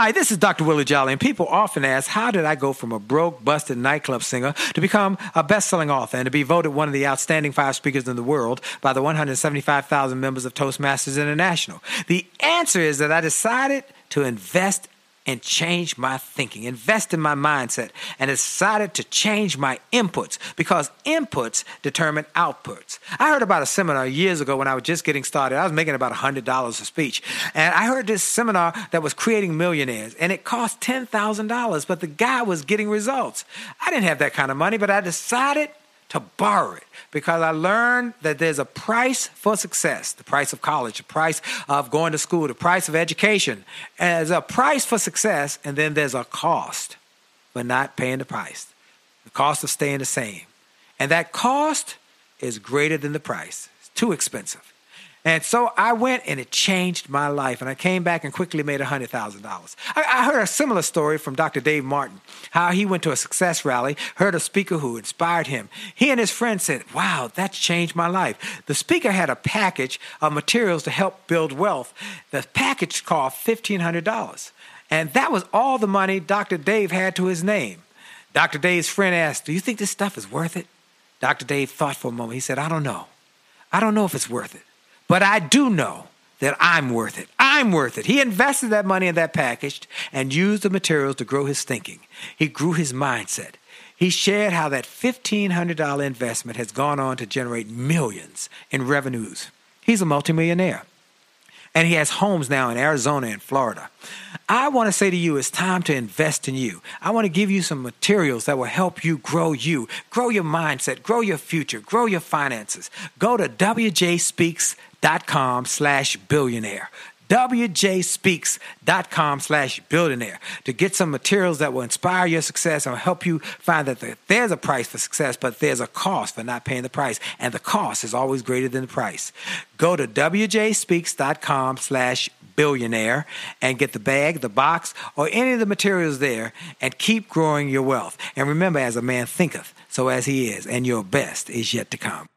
Hi, this is Doctor Willie Jolly, and people often ask, how did I go from a broke, busted nightclub singer to become a best-selling author and to be voted one of the outstanding five speakers in the world by the one hundred seventy-five thousand members of Toastmasters International? The answer is that I decided to invest and change my thinking, invest in my mindset, and decided to change my inputs because inputs determine outputs. I heard about a seminar years ago when I was just getting started. I was making about one hundred dollars a speech. And I heard this seminar that was creating millionaires, and it cost ten thousand dollars, but the guy was getting results. I didn't have that kind of money, but I decided to borrow it because I learned that there's a price for success, the price of college, the price of going to school, the price of education. And there's a price for success, and then there's a cost for not paying the price, the cost of staying the same. And that cost is greater than the price. It's too expensive. And so I went, and it changed my life. And I came back and quickly made one hundred thousand dollars. I, I heard a similar story from Doctor Dave Martin, how he went to a success rally, heard a speaker who inspired him. He and his friend said, wow, that's changed my life. The speaker had a package of materials to help build wealth. The package cost fifteen hundred dollars. And that was all the money Doctor Dave had to his name. Doctor Dave's friend asked, do you think this stuff is worth it? Doctor Dave thought for a moment. He said, I don't know. I don't know if it's worth it. But I do know that I'm worth it. I'm worth it. He invested that money in that package and used the materials to grow his thinking. He grew his mindset. He shared how that fifteen hundred dollars investment has gone on to generate millions in revenues. He's a multimillionaire. And he has homes now in Arizona and Florida. I want to say to you, it's time to invest in you. I want to give you some materials that will help you grow you, grow your mindset, grow your future, grow your finances. Go to w j speaks dot com slash billionaire. w j speaks dot com slash billionaire to get some materials that will inspire your success and will help you find that there's a price for success, but there's a cost for not paying the price. And the cost is always greater than the price. Go to w j speaks dot com slash billionaire and get the bag, the box, or any of the materials there and keep growing your wealth. And remember, as a man thinketh, so as he is, and your best is yet to come.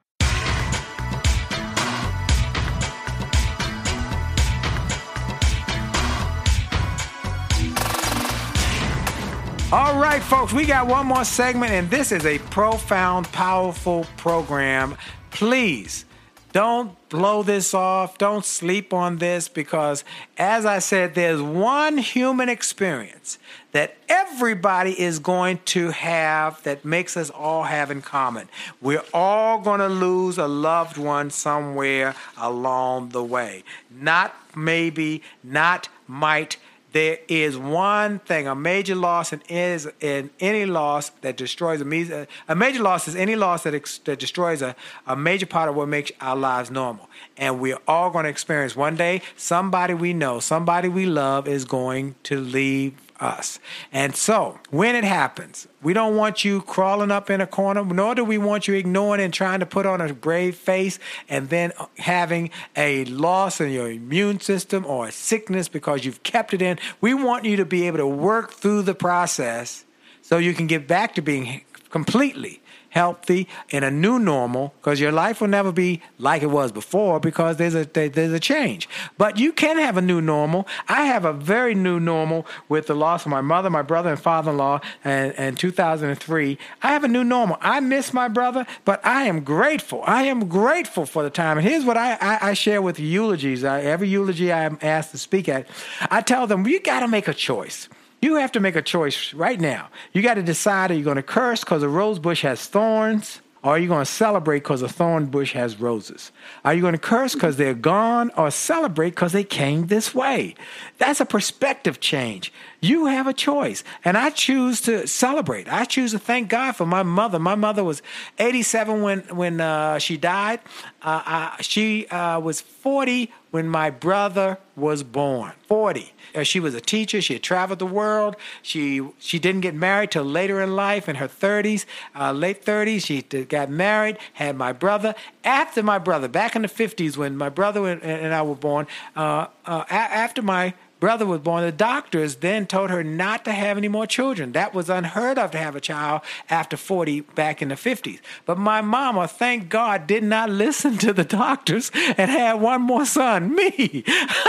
All right, folks, we got one more segment, and this is a profound, powerful program. Please don't blow this off. Don't sleep on this because, as I said, there's one human experience that everybody is going to have that makes us all have in common. We're all going to lose a loved one somewhere along the way. Not maybe, not might. There is one thing, a major loss, and is in any loss that destroys a major, a major loss is any loss that ex, that destroys a, a major part of what makes our lives normal. And we're all going to experience one day somebody we know, somebody we love is going to leave us. And so when it happens, we don't want you crawling up in a corner, nor do we want you ignoring and trying to put on a brave face and then having a loss in your immune system or a sickness because you've kept it in. We want you to be able to work through the process so you can get back to being completely healthy in a new normal, because your life will never be like it was before because there's a there's a change. But you can have a new normal. I have a very new normal with the loss of my mother, my brother, and father-in-law in, in two thousand three. I have a new normal. I miss my brother, but I am grateful. I am grateful for the time. And here's what I, I, I share with eulogies. I, every eulogy I'm asked to speak at, I tell them, you got to make a choice. You have to make a choice right now. You got to decide, are you going to curse because a rose bush has thorns, or are you going to celebrate because a thorn bush has roses? Are you going to curse because they're gone, or celebrate because they came this way? That's a perspective change. You have a choice, and I choose to celebrate. I choose to thank God for my mother. My mother was eighty-seven when when uh, she died. Uh, I, she uh, was forty when my brother was born. forty. Uh, she was a teacher. She had traveled the world. She she didn't get married till later in life, in her thirties, uh, late thirties. She got married, had my brother. After my brother, back in the fifties when my brother and, and I were born, uh, uh, a- after my brother was born, the doctors then told her not to have any more children. That was unheard of to have a child after forty back in the fifties. But my mama, thank God, did not listen to the doctors and had one more son, me.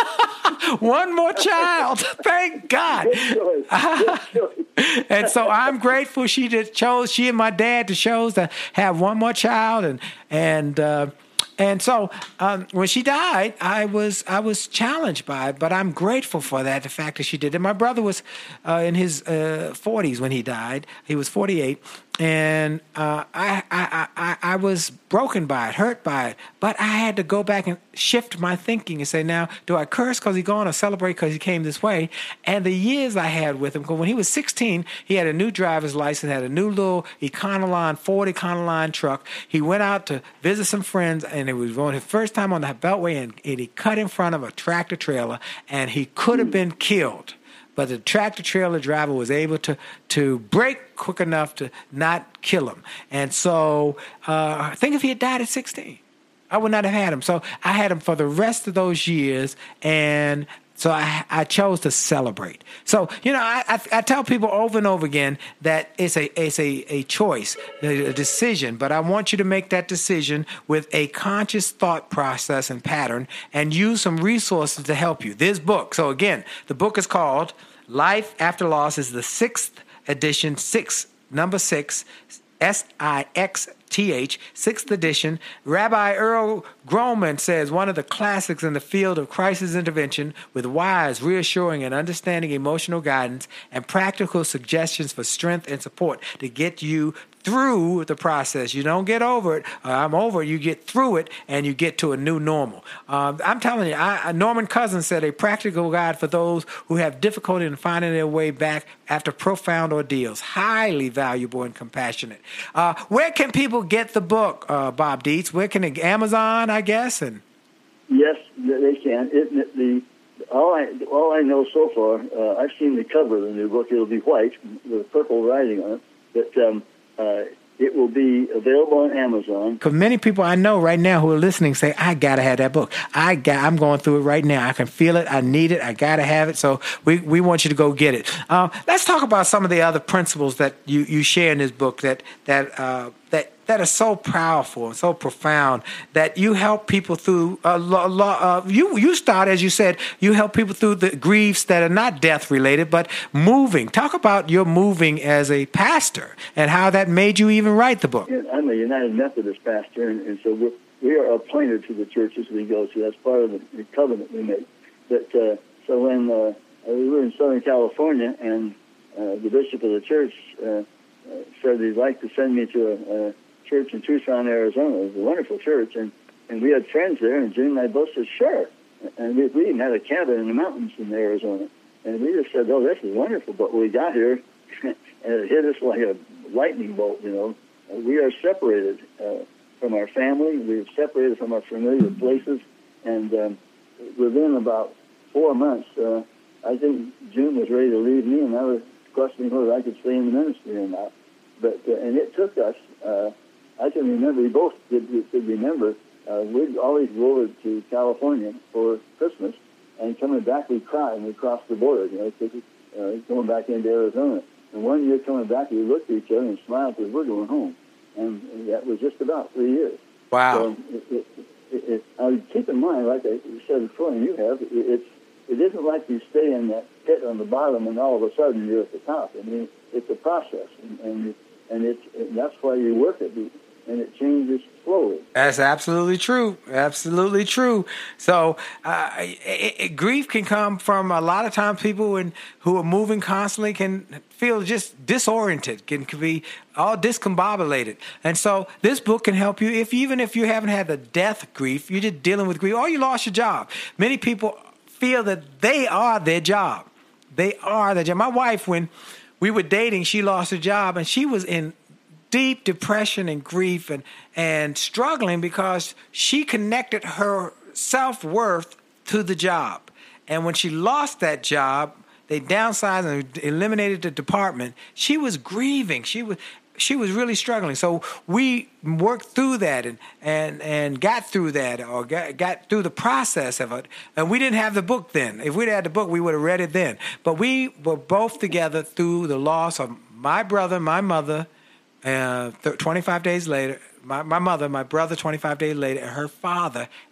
One more child. Thank God. Good choice. Good choice. And so I'm grateful she did chose, she and my dad to chose to have one more child. And, and, uh, And so um, when she died, I was I was challenged by it, but I'm grateful for that, the fact that she did it. My brother was uh, in his uh, forties when he died. He was forty-eight, and uh, I, I, I, I was broken by it, hurt by it. But I had to go back and shift my thinking and say, now, do I curse because he's gone or celebrate because he came this way? And the years I had with him, because when he was sixteen, he had a new driver's license, had a new little Econoline, Ford Econoline truck. He went out to visit some friends, and it was going his first time on the Beltway, and, and he cut in front of a tractor trailer, and he could have been killed. But the tractor trailer driver was able to to brake quick enough to not kill him. And so uh, I think if he had died at sixteen, I would not have had him. So I had him for the rest of those years, and so I, I chose to celebrate. So, you know, I, I, I tell people over and over again that it's a it's a, a choice, a decision, but I want you to make that decision with a conscious thought process and pattern, and use some resources to help you. This book, so again, the book is called Life After Loss, is the sixth edition, six, number six, S I X T H, sixth edition. Rabbi Earl Groman says one of the classics in the field of crisis intervention, with wise, reassuring, and understanding emotional guidance and practical suggestions for strength and support to get you through the process. You don't get over it. Uh, I'm over it. You get through it, and you get to a new normal. Um, I'm telling you, I, Norman Cousins said a practical guide for those who have difficulty in finding their way back after profound ordeals. Highly valuable and compassionate. Uh, where can people get the book, uh, Bob Dietz? Where can it, Amazon, I guess? And Yes, they can. It, it, the all I all I know so far, uh, I've seen the cover of the new book. It'll be white with purple writing on it. But um, uh, it will be available on Amazon. Because many people I know right now who are listening say, I got to have that book. I got, I'm going through it right now. I can feel it. I need it. I got to have it. So we, we want you to go get it. Uh, let's talk about some of the other principles that you, you share in this book that that uh, that that are so powerful and so profound, that you help people through. Uh, lo, lo, uh, you you start, as you said, you help people through the griefs that are not death related, but moving. Talk about your moving as a pastor and how that made you even write the book. Yeah, I'm a United Methodist pastor, and, and so we're, we are appointed to the churches we go to. That's part of the, the covenant we make. But uh, so when uh, we were in Southern California, and uh, the bishop of the church uh, uh, said he'd like to send me to a, a church in Tucson, Arizona. It was a wonderful church, and, and we had friends there, and June and I both said, sure. And we, we even had a cabin in the mountains in Arizona. And we just said, oh, this is wonderful. But when we got here, and it hit us like a lightning bolt, you know. We are separated uh, from our family. We're separated from our familiar places. And um, within about four months, uh, I think June was ready to leave me, and I was questioning whether I could stay in the ministry or not. But uh, and it took us, uh, I can remember, we both could, could remember, uh, we'd always go over to California for Christmas, and coming back, we'd cry, and we'd cross the border, you know, because, uh, going back into Arizona. And one year coming back, we looked at each other and smiled because we're going home. And that was just about three years. Wow. So it, it, it, it, I keep in mind, like I said before, and you have, it, it's, it isn't like you stay in that pit on the bottom and all of a sudden you're at the top. I mean, it's a process, and and, and it's and that's why you work it, and it changes slowly. That's absolutely true. Absolutely true. So uh, it, it, grief can come from a lot of times people in, who are moving constantly can feel just disoriented, can, can be all discombobulated. And so this book can help you if even if you haven't had the death grief, you're just dealing with grief, or you lost your job. Many people feel that they are their job. They are their job. My wife, when we were dating, she lost her job, and she was in deep depression and grief and, and struggling because she connected her self-worth to the job. And when she lost that job, they downsized and eliminated the department. She was grieving. She was she was really struggling. So we worked through that and and, and got through that, or got, got through the process of it. And we didn't have the book then. If we'd had the book, we would have read it then. But we were both together through the loss of my brother, my mother, Uh, twenty-five days later, my, my mother, my brother, twenty-five days later, and her father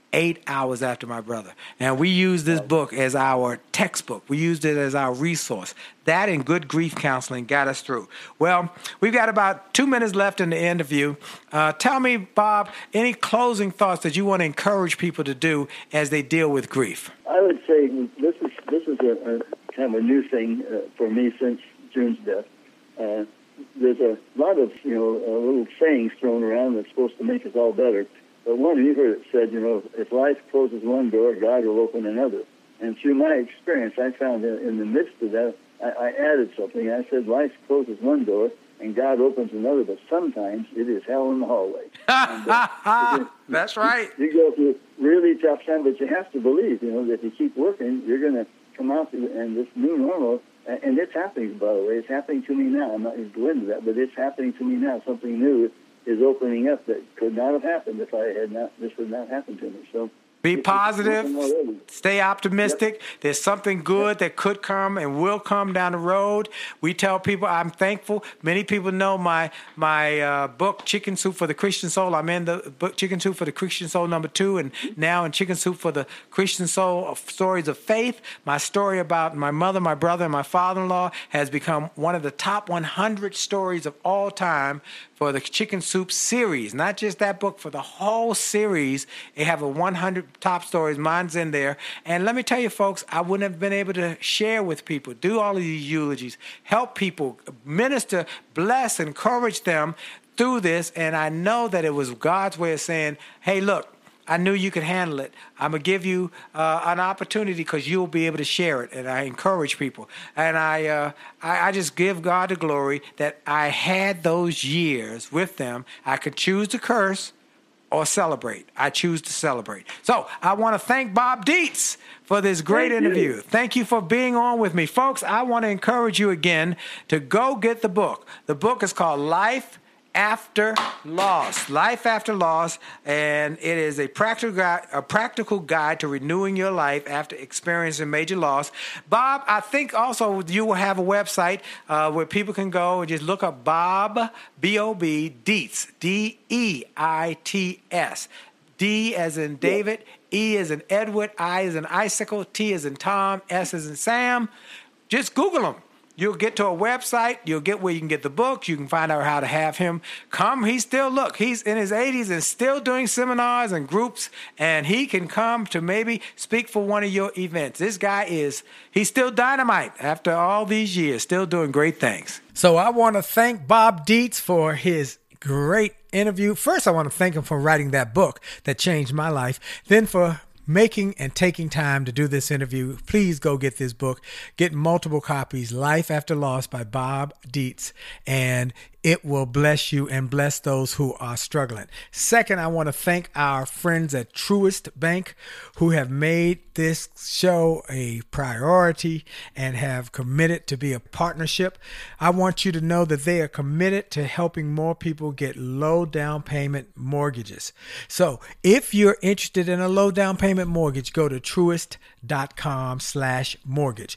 eight hours after my brother. And we used this book as our textbook. We used it as our resource. That and good grief counseling got us through. Well, we've got about two minutes left in the interview. Uh, tell me, Bob, any closing thoughts that you want to encourage people to do as they deal with grief? I would say this is this is a, a kind of a new thing uh, for me since June's death. Uh, there's a lot of you know uh, little sayings thrown around that's supposed to make us all better. But one you heard it said, you know, if life closes one door, God will open another. And through my experience, I found that in the midst of that, I, I added something. I said, life closes one door and God opens another, but sometimes it is hell in the hallway. and, uh, That's right. You, you go through really tough time, but you have to believe, you know, that if you keep working, you're going to come out and this new normal. And it's happening, by the way. It's happening to me now. I'm not going to go into that, but it's happening to me now. Something new is opening up that could not have happened if I had not. This would not happen to me. So be positive. Stay optimistic. Yep. There's something good that could come and will come down the road. We tell people I'm thankful. Many people know my my uh, book, Chicken Soup for the Christian Soul. I'm in the book Chicken Soup for the Christian Soul number two, and now in Chicken Soup for the Christian Soul of Stories of Faith. My story about my mother, my brother, and my father-in-law has become one of the top one hundred stories of all time for the Chicken Soup series. Not just that book, for the whole series. They have a one hundred top stories. Mine's in there. And let me tell you, folks, I wouldn't have been able to share with people, do all of these eulogies, help people, minister, bless, encourage them through this. And I know that it was God's way of saying, hey, look, I knew you could handle it. I'm going to give you uh, an opportunity because you'll be able to share it. And I encourage people. And I, uh, I I just give God the glory that I had those years with them. I could choose to curse or celebrate. I choose to celebrate. So I want to thank Bob Dietz for this great thank interview. You. Thank you for being on with me. Folks, I want to encourage you again to go get the book. The book is called Life After Loss. Life After Loss, and it is a practical guide, a practical guide to renewing your life after experiencing major loss. Bob, I think also you will have a website uh, where people can go and just look up Bob, B O B, Dietz, D E I T S. D as in David, E as in Edward, I as in Icicle, T as in Tom, S as in Sam. Just Google them. You'll get to a website. You'll get where you can get the books. You can find out how to have him come. He's still, look, he's in his eighties and still doing seminars and groups, and he can come to maybe speak for one of your events. This guy is, he's still dynamite after all these years, still doing great things. So I want to thank Bob Dietz for his great interview. First, I want to thank him for writing that book that changed my life. Then for making and taking time to do this interview. Please go get this book. Get multiple copies, Life After Loss by Bob Dietz, and it will bless you and bless those who are struggling. Second, I want to thank our friends at Truist Bank who have made this show a priority and have committed to be a partnership. I want you to know that they are committed to helping more people get low down payment mortgages. So if you're interested in a low down payment mortgage, go to truist.com slash mortgage.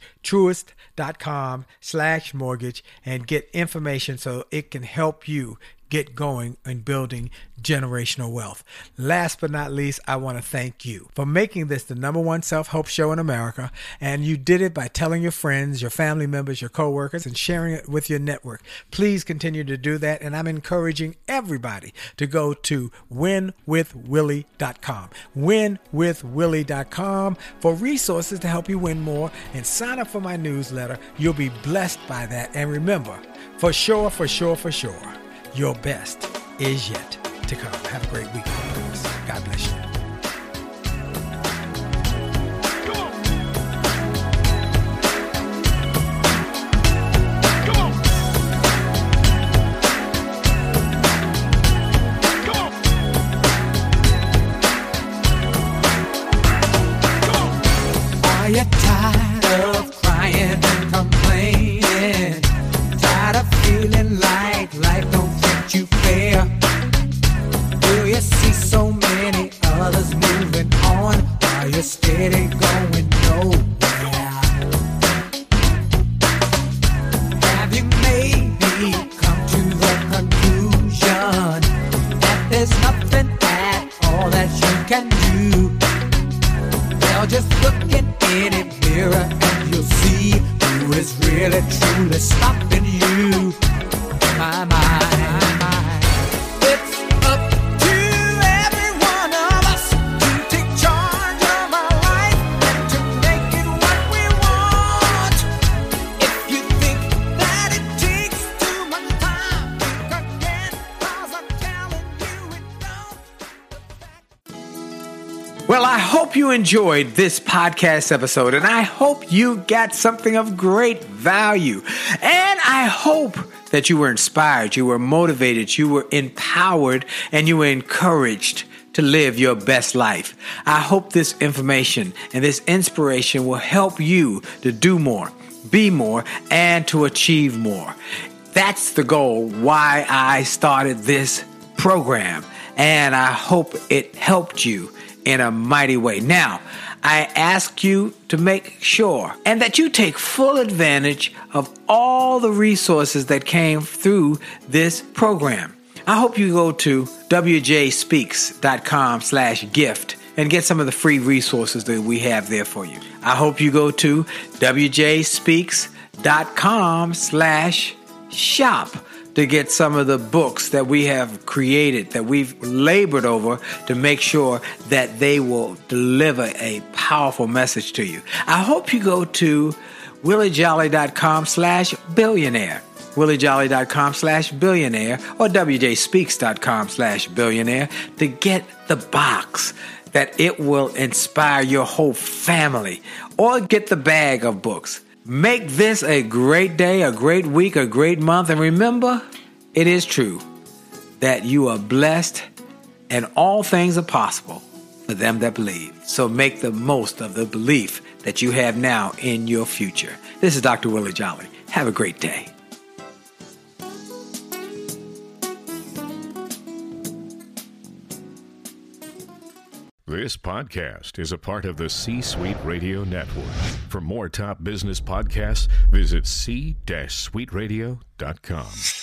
Truist.com slash mortgage and get information so it can help you get going and building generational wealth. Last but not least, I want to thank you for making this the number one self-help show in America. And you did it by telling your friends, your family members, your coworkers, and sharing it with your network. Please continue to do that. And I'm encouraging everybody to go to win with willie dot com. win with willie dot com for resources to help you win more, and sign up for my newsletter. You'll be blessed by that. And remember, for sure, for sure, for sure, your best is yet to come. Have a great week. God bless you. Are you tired of crying and complaining? Tired of feeling like life don't treat you fair? Do you see so many others Well, I hope you enjoyed this podcast episode, and I hope you got something of great value. And I hope that you were inspired, you were motivated, you were empowered, and you were encouraged to live your best life. I hope this information and this inspiration will help you to do more, be more, and to achieve more. That's the goal why I started this program, and I hope it helped you in a mighty way. Now, I ask you to make sure and that you take full advantage of all the resources that came through this program. I hope you go to w j speaks dot com slash gift and get some of the free resources that we have there for you. I hope you go to w j speaks dot com slash shop to get some of the books that we have created, that we've labored over to make sure that they will deliver a powerful message to you. I hope you go to willie jolly dot com slash billionaire, willie jolly dot com slash billionaire, or w j speaks dot com slash billionaire to get the box that it will inspire your whole family, or get the bag of books. Make this a great day, a great week, a great month. And remember, it is true that you are blessed and all things are possible for them that believe. So make the most of the belief that you have now in your future. This is Doctor Willie Jolly. Have a great day. This podcast is a part of the C-Suite Radio Network. For more top business podcasts, visit c suite radio dot com.